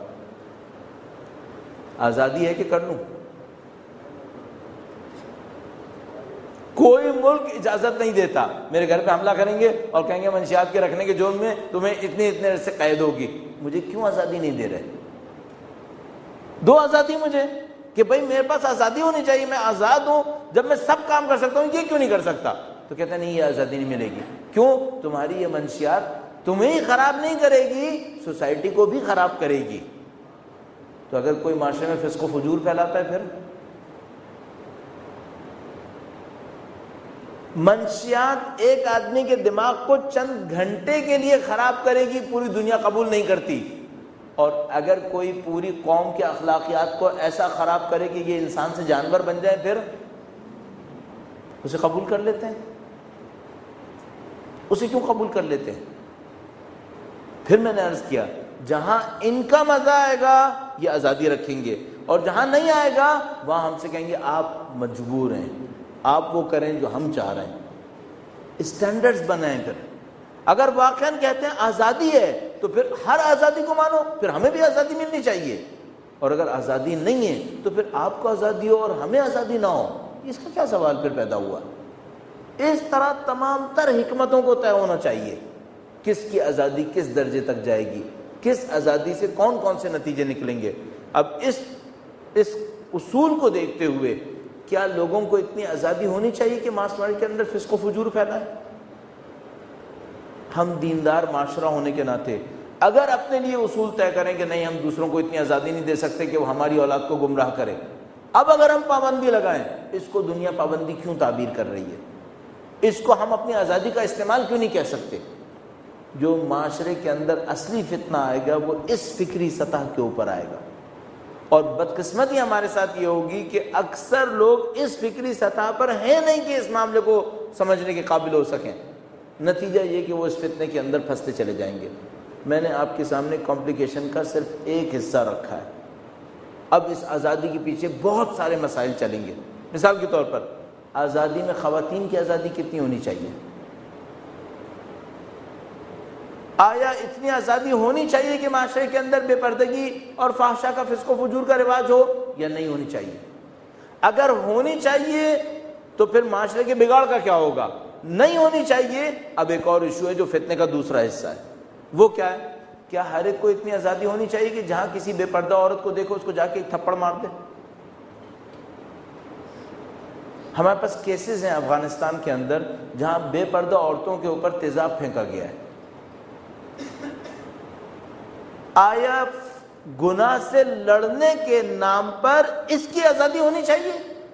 آزادی ہے کہ کر لوں؟ کوئی ملک اجازت نہیں دیتا, میرے گھر پہ حملہ کریں گے اور کہیں گے منشیات کے رکھنے کے جرم میں تمہیں اتنے سے قید ہوگی. مجھے کیوں آزادی نہیں دے رہے؟ دو آزادی مجھے کہ بھائی میرے پاس آزادی ہونی چاہیے, میں آزاد ہوں, جب میں سب کام کر سکتا ہوں یہ کیوں نہیں کر سکتا؟ تو کہتے ہیں نہیں یہ آزادی نہیں ملے گی. کیوں؟ تمہاری یہ منشیات تمہیں ہی خراب نہیں کرے گی, سوسائٹی کو بھی خراب کرے گی. تو اگر کوئی معاشرے میں فسق و فجور پھیلاتا ہے, پھر منشیات ایک آدمی کے دماغ کو چند گھنٹے کے لیے خراب کرے گی, پوری دنیا قبول نہیں کرتی. اور اگر کوئی پوری قوم کے اخلاقیات کو ایسا خراب کرے کہ یہ انسان سے جانور بن جائے, پھر اسے قبول کر لیتے ہیں. اسے کیوں قبول کر لیتے ہیں؟ پھر میں نے عرض کیا جہاں ان کا مزہ آئے گا یہ آزادی رکھیں گے، اور جہاں نہیں آئے گا وہاں ہم سے کہیں گے آپ مجبور ہیں، آپ وہ کریں جو ہم چاہ رہے ہیں۔ اسٹینڈرڈز بنائیں پھر۔ اگر واقعاً کہتے ہیں آزادی ہے تو پھر ہر آزادی کو مانو، پھر ہمیں بھی آزادی ملنی چاہیے، اور اگر آزادی نہیں ہے تو پھر آپ کو آزادی ہو اور ہمیں آزادی نہ ہو، اس کا کیا سوال پھر پیدا ہوا؟ اس طرح تمام تر حکمتوں کو طے ہونا چاہیے، کس کی آزادی کس درجے تک جائے گی، کس آزادی سے کون کون سے نتیجے نکلیں گے۔ اب اس اصول کو دیکھتے ہوئے کیا لوگوں کو اتنی آزادی ہونی چاہیے کہ معاشرے کے اندر فسق و فجور پھیلائے؟ ہم دیندار معاشرہ ہونے کے ناطے اگر اپنے لیے اصول طے کریں کہ نہیں ہم دوسروں کو اتنی آزادی نہیں دے سکتے کہ وہ ہماری اولاد کو گمراہ کرے، اب اگر ہم پابندی لگائیں، اس کو دنیا پابندی کیوں تعبیر کر رہی ہے؟ اس کو ہم اپنی آزادی کا استعمال کیوں نہیں کہہ سکتے؟ جو معاشرے کے اندر اصلی فتنہ آئے گا وہ اس فکری سطح کے اوپر آئے گا، اور بدقسمتی ہمارے ساتھ یہ ہوگی کہ اکثر لوگ اس فکری سطح پر ہیں نہیں کہ اس معاملے کو سمجھنے کے قابل ہو سکیں۔ نتیجہ یہ کہ وہ اس فتنے کے اندر پھنستے چلے جائیں گے۔ میں نے آپ کے سامنے کمپلیکیشن کا صرف ایک حصہ رکھا ہے، اب اس آزادی کے پیچھے بہت سارے مسائل چلیں گے۔ مثال کے طور پر آزادی میں خواتین کی آزادی کتنی ہونی چاہیے؟ آیا اتنی آزادی ہونی چاہیے کہ معاشرے کے اندر بے پردگی اور فحشا کا فسق و فجور کا رواج ہو، یا نہیں ہونی چاہیے؟ اگر ہونی چاہیے تو پھر معاشرے کے بگاڑ کا کیا ہوگا؟ نہیں ہونی چاہیے۔ اب ایک اور ایشو ہے جو فتنے کا دوسرا حصہ ہے، وہ کیا ہے؟ کیا ہر ایک کو اتنی آزادی ہونی چاہیے کہ جہاں کسی بے پردہ عورت کو دیکھو اس کو جا کے ایک تھپڑ مار دے؟ ہمارے پاس کیسز ہیں افغانستان کے اندر جہاں بے پردہ عورتوں کے اوپر تیزاب پھینکا گیا ہے۔ آیا گناہ سے لڑنے کے نام پر اس کی آزادی ہونی چاہیے؟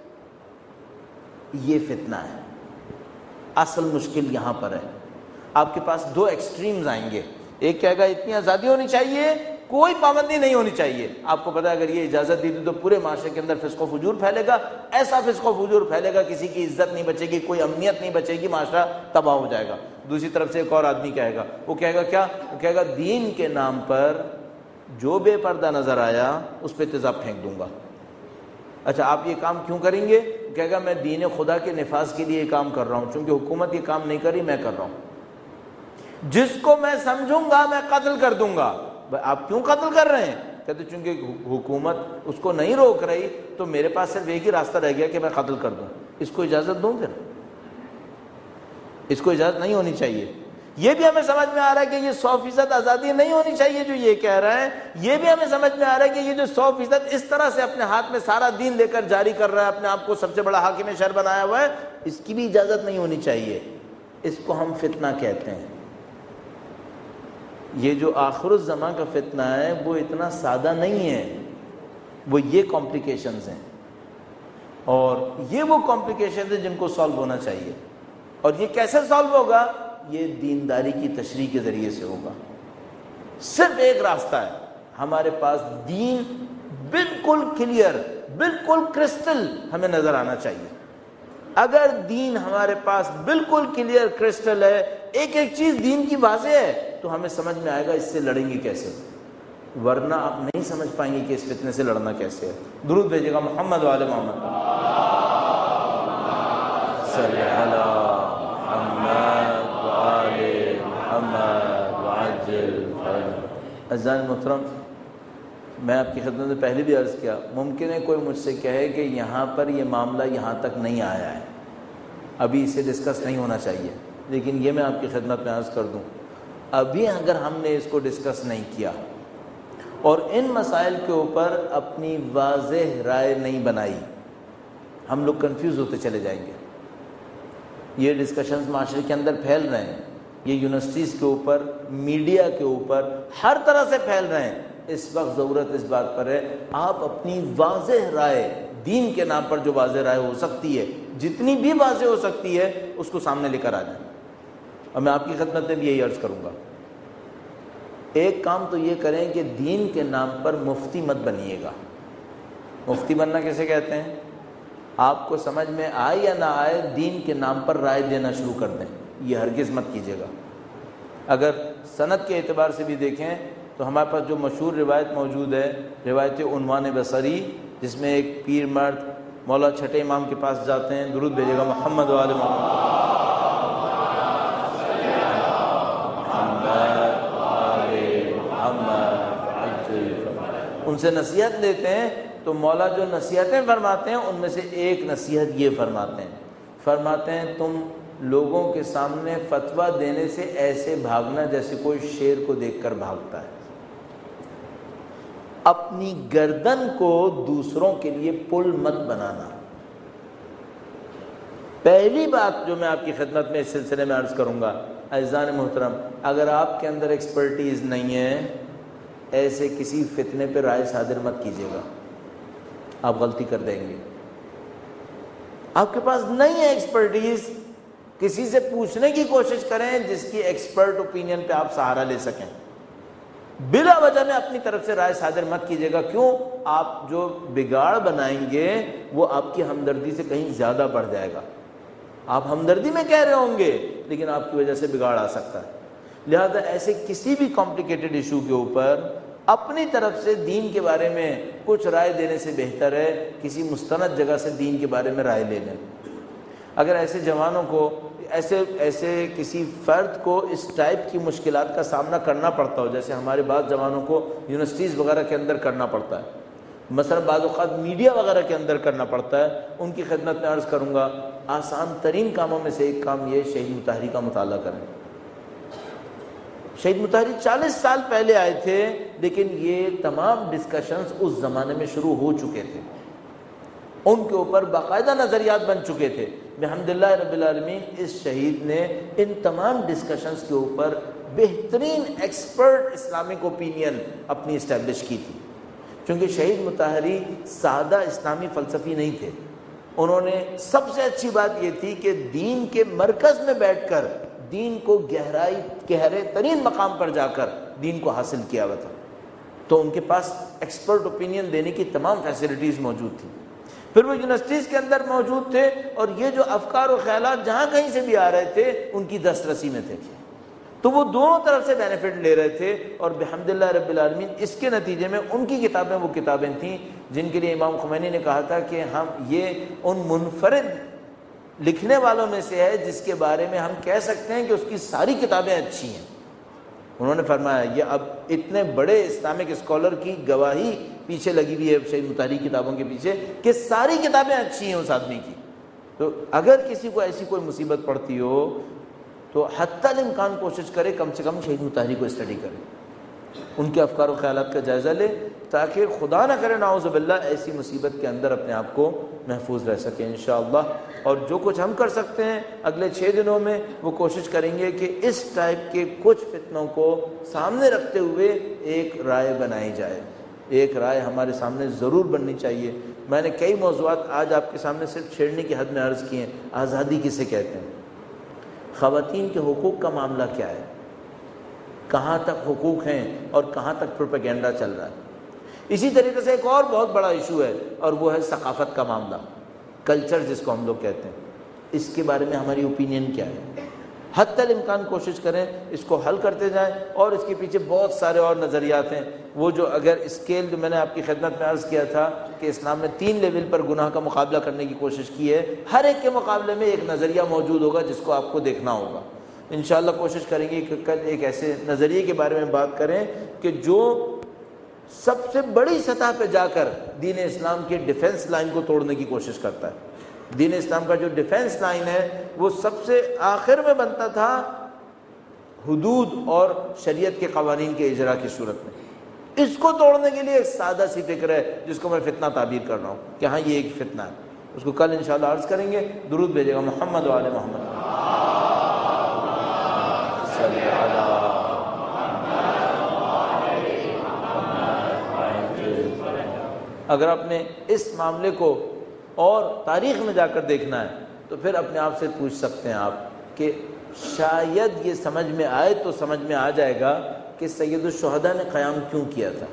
یہ فتنہ ہے۔ اصل مشکل یہاں پر ہے۔ آپ کے پاس دو ایکسٹریمز آئیں گے، ایک کہے گا اتنی آزادی ہونی چاہیے، کوئی پابندی نہیں ہونی چاہیے۔ آپ کو پتا ہے اگر یہ اجازت دی تو پورے معاشرے کے اندر فسق و فجور پھیلے گا، ایسا فسق و فجور پھیلے گا کسی کی عزت نہیں بچے گی، کوئی امنیت نہیں بچے گی، معاشرہ تباہ ہو جائے گا۔ دوسری طرف سے ایک اور آدمی کہے گا، وہ کہے گا کیا؟ وہ کہے گا دین کے نام پر جو بے پردہ نظر آیا اس پہ تیزاب پھینک دوں گا۔ اچھا آپ یہ کام کیوں کریں گے؟ کہے گا میں دین خدا کے نفاذ کے لیے یہ کام کر رہا ہوں، چونکہ حکومت یہ کام نہیں کر رہی، میں کر رہا ہوں۔ جس کو میں سمجھوں گا میں قتل کر دوں گا۔ آپ کیوں قتل کر رہے ہیں؟ کہتے چونکہ حکومت اس کو نہیں روک رہی تو میرے پاس صرف ایک ہی راستہ رہ گیا کہ میں قتل کر دوں۔ اس کو اجازت دوں؟ پھر اس کو اجازت نہیں ہونی چاہیے۔ یہ بھی ہمیں سمجھ میں آ رہا ہے کہ یہ 100% آزادی نہیں ہونی چاہیے جو یہ کہہ رہا ہے۔ یہ بھی ہمیں سمجھ میں آ رہا ہے کہ یہ جو 100% اس طرح سے اپنے ہاتھ میں سارا دین لے کر جاری کر رہا ہے، اپنے آپ کو سب سے بڑا حاکم شر بنایا ہوا ہے، اس کی بھی اجازت نہیں ہونی چاہیے۔ اس کو ہم فتنہ کہتے ہیں۔ یہ جو آخر الزمان کا فتنہ ہے وہ اتنا سادہ نہیں ہے، وہ یہ کمپلیکیشنز ہیں، اور یہ وہ کمپلیکیشنز ہیں جن کو سالو ہونا چاہیے۔ اور یہ کیسے سالو ہوگا؟ یہ دینداری کی تشریح کے ذریعے سے ہوگا۔ صرف ایک راستہ ہے، ہمارے پاس دین بالکل کلیئر، بالکل کرسٹل ہمیں نظر آنا چاہیے۔ اگر دین ہمارے پاس بالکل کلیئر کرسٹل ہے، ایک ایک چیز دین کی واضح ہے، تو ہمیں سمجھ میں آئے گا اس سے لڑیں گے کیسے، ورنہ آپ نہیں سمجھ پائیں گے کہ اس فتنے سے لڑنا کیسے ہے۔ درود بھیجیے گا محمد وآل محمد صلی علی محمد وآل محمد وعجل فرج۔ عزیزان محترم، میں آپ کی خدمت میں پہلے بھی عرض کیا، ممکن ہے کوئی مجھ سے کہے کہ یہاں پر یہ معاملہ یہاں تک نہیں آیا ہے، ابھی اسے ڈسکس نہیں ہونا چاہیے، لیکن یہ میں آپ کی خدمت میں عرض کر دوں، ابھی اگر ہم نے اس کو ڈسکس نہیں کیا اور ان مسائل کے اوپر اپنی واضح رائے نہیں بنائی، ہم لوگ کنفیوز ہوتے چلے جائیں گے۔ یہ ڈسکشنز معاشرے کے اندر پھیل رہے ہیں، یہ یونیورسٹیز کے اوپر، میڈیا کے اوپر، ہر طرح سے پھیل رہے ہیں۔ اس وقت ضرورت اس بات پر ہے آپ اپنی واضح رائے، دین کے نام پر جو واضح رائے ہو سکتی ہے، جتنی بھی واضح ہو سکتی ہے، اس کو سامنے لے کر آ جائیں۔ اور میں آپ کی خدمت میں بھی یہی عرض کروں گا، ایک کام تو یہ کریں کہ دین کے نام پر مفتی مت بنیے گا۔ مفتی بننا کیسے کہتے ہیں؟ آپ کو سمجھ میں آئے یا نہ آئے، دین کے نام پر رائے دینا شروع کر دیں، یہ ہرگز مت کیجیے گا۔ اگر سند کے اعتبار سے بھی دیکھیں تو ہمارے پاس جو مشہور روایت موجود ہے، روایت عنوان بصری، جس میں ایک پیر مرد مولا چھٹے امام کے پاس جاتے ہیں، درود بھیجے گا محمد و آل محمد، ان سے نصیحت لیتے ہیں، تو مولا جو نصیحتیں فرماتے ہیں ان میں سے ایک نصیحت یہ فرماتے ہیں تم لوگوں کے سامنے فتویٰ دینے سے ایسے بھاگنا جیسے کوئی شیر کو دیکھ کر بھاگتا ہے، اپنی گردن کو دوسروں کے لیے پل مت بنانا۔ پہلی بات جو میں آپ کی خدمت میں اس سلسلے میں عرض کروں گا، عزیزان محترم، اگر آپ کے اندر ایکسپرٹیز نہیں ہے، ایسے کسی فتنے پہ رائے صادر مت کیجیے گا، آپ غلطی کر دیں گے۔ آپ کے پاس نہیں ہے ایکسپرٹیز، کسی سے پوچھنے کی کوشش کریں جس کی ایکسپرٹ اوپینین پہ آپ سہارا لے سکیں۔ بلا وجہ میں اپنی طرف سے رائے صادر مت کیجیے گا، کیوں؟ آپ جو بگاڑ بنائیں گے وہ آپ کی ہمدردی سے کہیں زیادہ بڑھ جائے گا۔ آپ ہمدردی میں کہہ رہے ہوں گے لیکن آپ کی وجہ سے بگاڑ آ سکتا ہے۔ لہذا ایسے کسی بھی کمپلیکیٹڈ ایشو کے اوپر اپنی طرف سے دین کے بارے میں کچھ رائے دینے سے بہتر ہے کسی مستند جگہ سے دین کے بارے میں رائے لے لیں۔ اگر ایسے جوانوں کو، ایسے کسی فرد کو اس ٹائپ کی مشکلات کا سامنا کرنا پڑتا ہو، جیسے ہمارے بعض جوانوں کو یونیورسٹیز وغیرہ کے اندر کرنا پڑتا ہے، مثلا بعض اوقات میڈیا وغیرہ کے اندر کرنا پڑتا ہے، ان کی خدمت میں عرض کروں گا آسان ترین کاموں میں سے ایک کام یہ شہید مطہری کا مطالعہ کریں۔ شہید مطہری 40 سال پہلے آئے تھے، لیکن یہ تمام ڈسکشنز اس زمانے میں شروع ہو چکے تھے، ان کے اوپر باقاعدہ نظریات بن چکے تھے۔ بحمداللہ رب العالمین اس شہید نے ان تمام ڈسکشنز کے اوپر بہترین ایکسپرٹ اسلامک اوپینین اپنی اسٹیبلش کی تھی، کیونکہ شہید مطہری سادہ اسلامی فلسفی نہیں تھے۔ انہوں نے سب سے اچھی بات یہ تھی کہ دین کے مرکز میں بیٹھ کر دین کو گہرے ترین مقام پر جا کر دین کو حاصل کیا ہوا تھا، تو ان کے پاس ایکسپرٹ اوپینین دینے کی تمام فیسلٹیز موجود تھی۔ پھر وہ یونیورسٹیز کے اندر موجود تھے، اور یہ جو افکار و خیالات جہاں کہیں سے بھی آ رہے تھے ان کی دسترسی میں تھے، تو وہ دونوں طرف سے بینیفٹ لے رہے تھے۔ اور بحمداللہ رب العالمین اس کے نتیجے میں ان کی کتابیں وہ کتابیں تھیں جن کے لیے امام خمینی نے کہا تھا کہ ہم یہ ان منفرد لکھنے والوں میں سے ہے جس کے بارے میں ہم کہہ سکتے ہیں کہ اس کی ساری کتابیں اچھی ہیں۔ انہوں نے فرمایا یہ اب اتنے بڑے اسلامک اسکالر کی گواہی پیچھے لگی ہوئی ہے شہید مطہری کتابوں کے پیچھے کہ ساری کتابیں اچھی ہیں اس آدمی کی۔ تو اگر کسی کو ایسی کوئی مصیبت پڑتی ہو تو حتی الامکان کوشش کرے کم سے کم شہید مطہری کو اسٹڈی کرے، ان کے افکار و خیالات کا جائزہ لے، تاکہ خدا نہ کرے نعوذ باللہ ایسی مصیبت کے اندر اپنے آپ کو محفوظ رہ سکے انشاءاللہ۔ اور جو کچھ ہم کر سکتے ہیں اگلے 6 دنوں میں وہ کوشش کریں گے کہ اس ٹائپ کے کچھ فتنوں کو سامنے رکھتے ہوئے ایک رائے بنائی جائے۔ ایک رائے ہمارے سامنے ضرور بننی چاہیے۔ میں نے کئی موضوعات آج آپ کے سامنے صرف چھیڑنے کی حد میں عرض کیے ہیں۔ آزادی کسے کہتے ہیں؟ خواتین کے حقوق کا معاملہ کیا ہے؟ کہاں تک حقوق ہیں اور کہاں تک پروپیگنڈا چل رہا ہے؟ اسی طریقے سے ایک اور بہت بڑا ایشو ہے اور وہ ہے ثقافت کا معاملہ، کلچر جس کو ہم لوگ کہتے ہیں۔ اس کے بارے میں ہماری اوپینین کیا ہے؟ حتی الامکان کوشش کریں اس کو حل کرتے جائیں، اور اس کے پیچھے بہت سارے اور نظریات ہیں۔ وہ جو اگر اسکیل جو میں نے آپ کی خدمت میں عرض کیا تھا کہ اسلام نے 3 لیول پر گناہ کا مقابلہ کرنے کی کوشش کی ہے، ہر ایک کے مقابلے میں ایک نظریہ موجود ہوگا جس کو آپ کو دیکھنا ہوگا۔ انشاءاللہ کوشش کریں گے کہ کل ایک ایسے نظریے کے بارے میں بات کریں کہ جو سب سے بڑی سطح پہ جا کر دین اسلام کے ڈیفنس لائن کو توڑنے کی کوشش کرتا ہے۔ دین اسلام کا جو ڈیفنس لائن ہے وہ سب سے آخر میں بنتا تھا حدود اور شریعت کے قوانین کے اجرا کی صورت میں۔ اس کو توڑنے کے لیے ایک سادہ سی فکر ہے جس کو میں فتنہ تعبیر کر رہا ہوں کہ ہاں یہ ایک فتنہ ہے، اس کو کل انشاءاللہ عرض کریں گے۔ درود بھیجے گا محمد و آل محمد۔ اگر آپ نے اس معاملے کو اور تاریخ میں جا کر دیکھنا ہے تو پھر اپنے آپ سے پوچھ سکتے ہیں آپ کہ شاید یہ سمجھ میں آئے تو سمجھ میں آ جائے گا کہ سید الشہداء نے قیام کیوں کیا تھا۔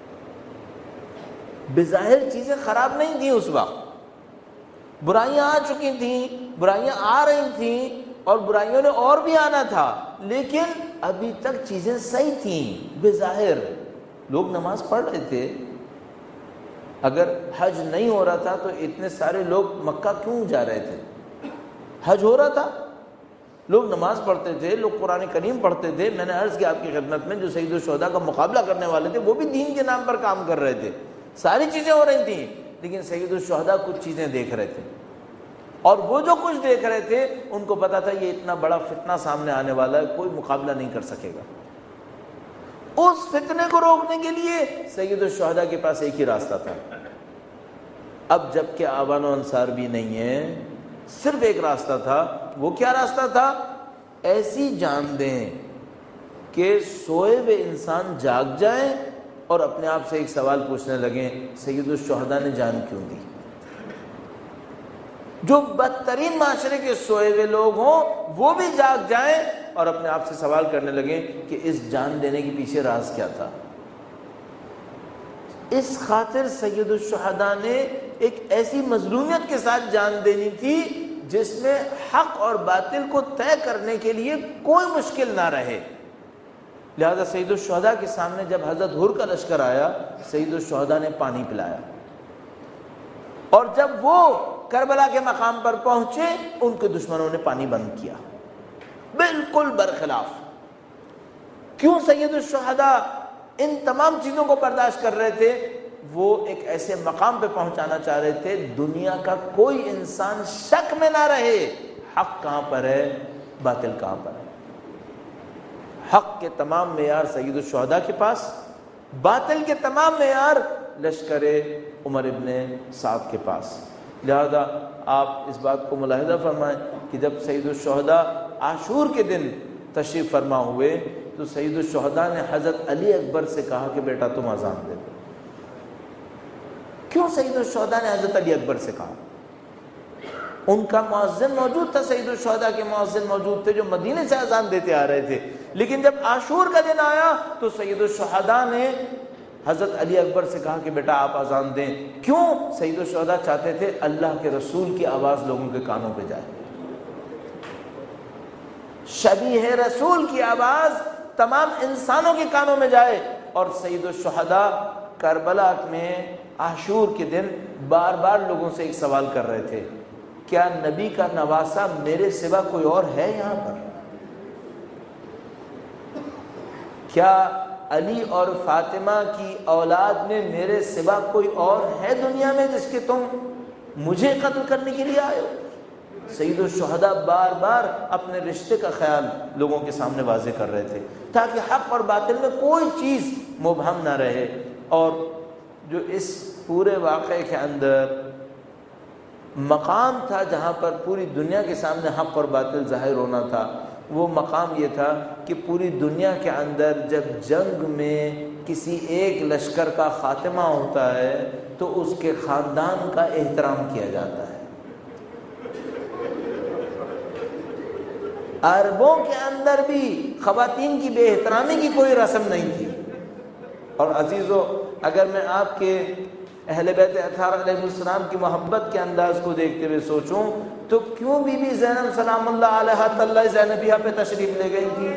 بظاہر چیزیں خراب نہیں تھیں اس وقت، برائیاں آ چکی تھیں، برائیاں آ رہی تھیں اور برائیوں نے اور بھی آنا تھا، لیکن ابھی تک چیزیں صحیح تھیں بظاہر، لوگ نماز پڑھ رہے تھے. اگر حج نہیں ہو رہا تھا تو اتنے سارے لوگ مکہ کیوں جا رہے تھے؟ حج ہو رہا تھا، لوگ نماز پڑھتے تھے، لوگ قرآن کریم پڑھتے تھے. میں نے عرض کیا آپ کی خدمت میں، جو سید الشہداء کا مقابلہ کرنے والے تھے وہ بھی دین کے نام پر کام کر رہے تھے. ساری چیزیں ہو رہی تھیں، لیکن سید الشہداء کچھ چیزیں دیکھ رہے تھے، اور وہ جو کچھ دیکھ رہے تھے ان کو پتا تھا یہ اتنا بڑا فتنہ سامنے آنے والا ہے، کوئی مقابلہ نہیں کر سکے گا. اس فتنے کو روکنے کے لیے سید الشہداء کے پاس ایک ہی راستہ تھا. اب جب کہ آبان و انصار بھی نہیں ہے، صرف ایک راستہ تھا. وہ کیا راستہ تھا؟ ایسی جان دیں کہ سوئے ہوئے انسان جاگ جائیں اور اپنے آپ سے ایک سوال پوچھنے لگیں، سید الشہداء نے جان کیوں دی؟ جو بدترین معاشرے کے سوئے ہوئے لوگ ہوں وہ بھی جاگ جائیں اور اپنے آپ سے سوال کرنے لگیں کہ اس جان دینے کے پیچھے راز کیا تھا. اس خاطر سید الشہداء نے ایک ایسی مظلومیت کے ساتھ جان دینی تھی جس میں حق اور باطل کو طے کرنے کے لیے کوئی مشکل نہ رہے. لہذا سید الشہداء کے سامنے جب حضرت حر کا لشکر آیا، سید الشہداء نے پانی پلایا، اور جب وہ کربلا کے مقام پر پہنچے ان کے دشمنوں نے پانی بند کیا، بالکل برخلاف. کیوں سید الشہداء ان تمام چیزوں کو برداشت کر رہے تھے؟ وہ ایک ایسے مقام پہ پہنچانا چاہ رہے تھے دنیا کا کوئی انسان شک میں نہ رہے حق کہاں پر ہے، باطل کہاں پر ہے. حق کے تمام معیار سید الشہداء کے پاس، باطل کے تمام معیار لشکر عمر ابن سعد کے پاس. لہذا آپ اس بات کو ملاحظہ فرمائیں کہ جب سید الشہداء عاشور کے دن تشریف فرما ہوئے تو سید الشہداء نے حضرت علی اکبر سے کہا کہ بیٹا تم اذان دے دو. کیوں سید الشہداء نے حضرت علی اکبر سے کہا؟ ان کا مؤذن موجود تھا، سید الشہداء کے مؤذن موجود تھے جو مدینے سے اذان دیتے آ رہے تھے. لیکن جب عاشور کا دن آیا تو سید الشہداء نے حضرت علی اکبر سے کہا کہ بیٹا آپ اذان دیں. کیوں؟ سید الشہداء چاہتے تھے اللہ کے رسول کی آواز لوگوں کے کانوں پہ جائے، شبیہ رسول کی آواز تمام انسانوں کے کانوں میں جائے. اور سید الشہداء کربلا میں عاشور کے دن بار بار لوگوں سے ایک سوال کر رہے تھے، کیا نبی کا نواسہ میرے سوا کوئی اور ہے یہاں پر؟ کیا علی اور فاطمہ کی اولاد میں میرے سوا کوئی اور ہے دنیا میں جس کے تم مجھے قتل کرنے کے لیے آئے ہو؟ سید الشہداء بار بار اپنے رشتے کا خیال لوگوں کے سامنے واضح کر رہے تھے تاکہ حق اور باطل میں کوئی چیز مبہم نہ رہے. اور جو اس پورے واقعے کے اندر مقام تھا جہاں پر پوری دنیا کے سامنے حق اور باطل ظاہر ہونا تھا، وہ مقام یہ تھا کہ پوری دنیا کے اندر جب جنگ میں کسی ایک لشکر کا خاتمہ ہوتا ہے تو اس کے خاندان کا احترام کیا جاتا ہے. عربوں کے اندر بھی خواتین کی بے احترامی کی کوئی رسم نہیں تھی. اور عزیزو، اگر میں آپ کے اہل بیت اطہار علیہ السلام کی محبت کے انداز کو دیکھتے ہوئے سوچوں تو کیوں بی بی زینب سلام اللہ علیہا طلّہ زینبیہ پہ تشریف لے گئی تھی؟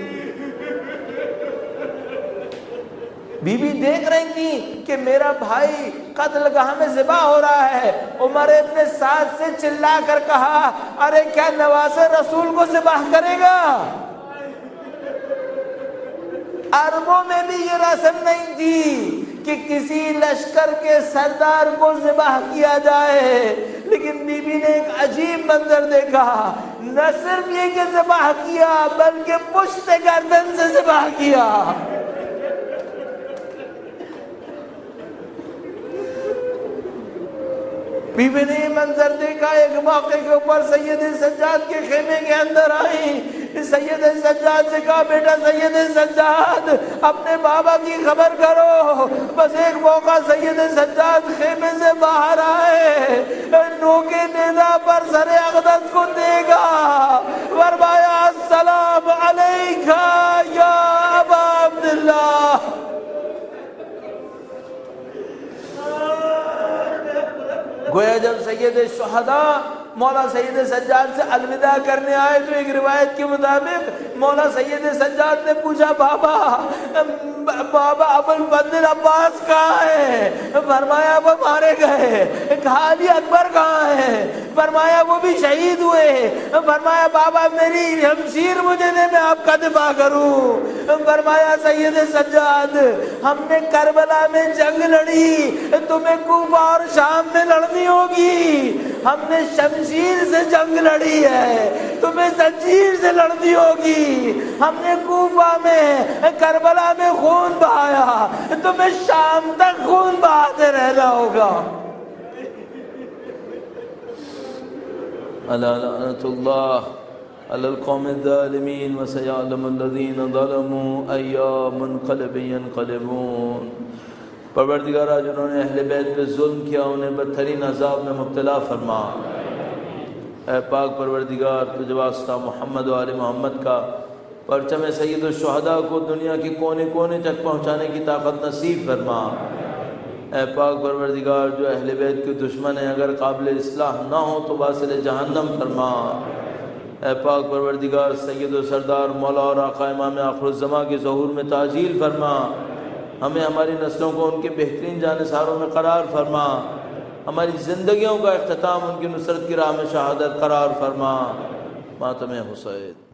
بی بی دیکھ رہی تھی کہ میرا بھائی قتل گاہ میں ذبح ہو رہا ہے. عمر ابن سعد سے چلا کر کہا، ارے کیا نواسے رسول کو ذبح کرے گا؟ عربوں میں بھی یہ رسم نہیں تھی کہ کسی لشکر کے سردار کو ذبح کیا جائے. لیکن بی بی نے ایک عجیب منظر دیکھا، نہ صرف یہ کہ ذبح کیا بلکہ پشت گردن سے ذبح کیا. بی بی نے یہ منظر دیکھا. ایک موقع کے اوپر سید سجاد کے خیمے کے اندر آئی. سید سجاد سے کہا، بیٹا سید سجاد اپنے بابا کی خبر کرو. بس ایک موقع سید سجاد خیمے سے باہر آئے، نوکے نیزہ پر سر اقدس کو دیکھا، فرمایا السلام علیکہ یا ابا عبداللہ. گویا جب سید شہداء مولا سید سجاد سے الوداع کرنے آئے تو ایک روایت کے مطابق مولا سید سجاد نے پوچھا بابا ابو الفضل عباس کہاں ہے؟ فرمایا وہ مارے گئے۔ کہا علی اکبر کہاں ہے؟ فرمایا وہ بھی شہید ہوئے۔ فرمایا بابا میری شمشیر مجھے دے میں آپ کا دفاع کروں۔ فرمایا سید سجاد ہم نے کربلا میں جنگ لڑی، تمہیں کوفہ اور شام میں لڑنی ہوگی۔ ہم نے شمشیر سے جنگ لڑی ہے، تمہیں زنجیر سے لڑنی ہوگی۔ ہم نے کوفہ میں کربلا میں خون بہایا، تمہیں شام تک خون بہاتے رہنا ہوگا۔ الا لعنۃ اللہ علی القوم الظالمین وسيعلم الذین ظلموا ای منقلب ینقلبون۔ پروردگارہ جنہوں نے اہل بیت پہ ظلم کیا انہیں بدترین عذاب میں مبتلا فرما۔ اے پاک پروردگار تجھے واسطہ محمد و آل محمد کا پرچم سید الشہداء کو دنیا کے کونے کونے تک پہنچانے کی طاقت نصیب فرما۔ اے پاک پروردگار جو اہل بیت کے دشمن ہیں اگر قابل اصلاح نہ ہو تو واصل جہنم فرما۔ اے پاک پروردگار سید و سردار مولا اور آقا امام آخر الزماں کے ظہور میں تعجیل فرما۔ ہمیں ہماری نسلوں کو ان کے بہترین جانثاروں میں قرار فرما۔ ہماری زندگیوں کا اختتام ان کی نصرت کی راہ میں شہادت قرار فرما۔ ماتم حسین۔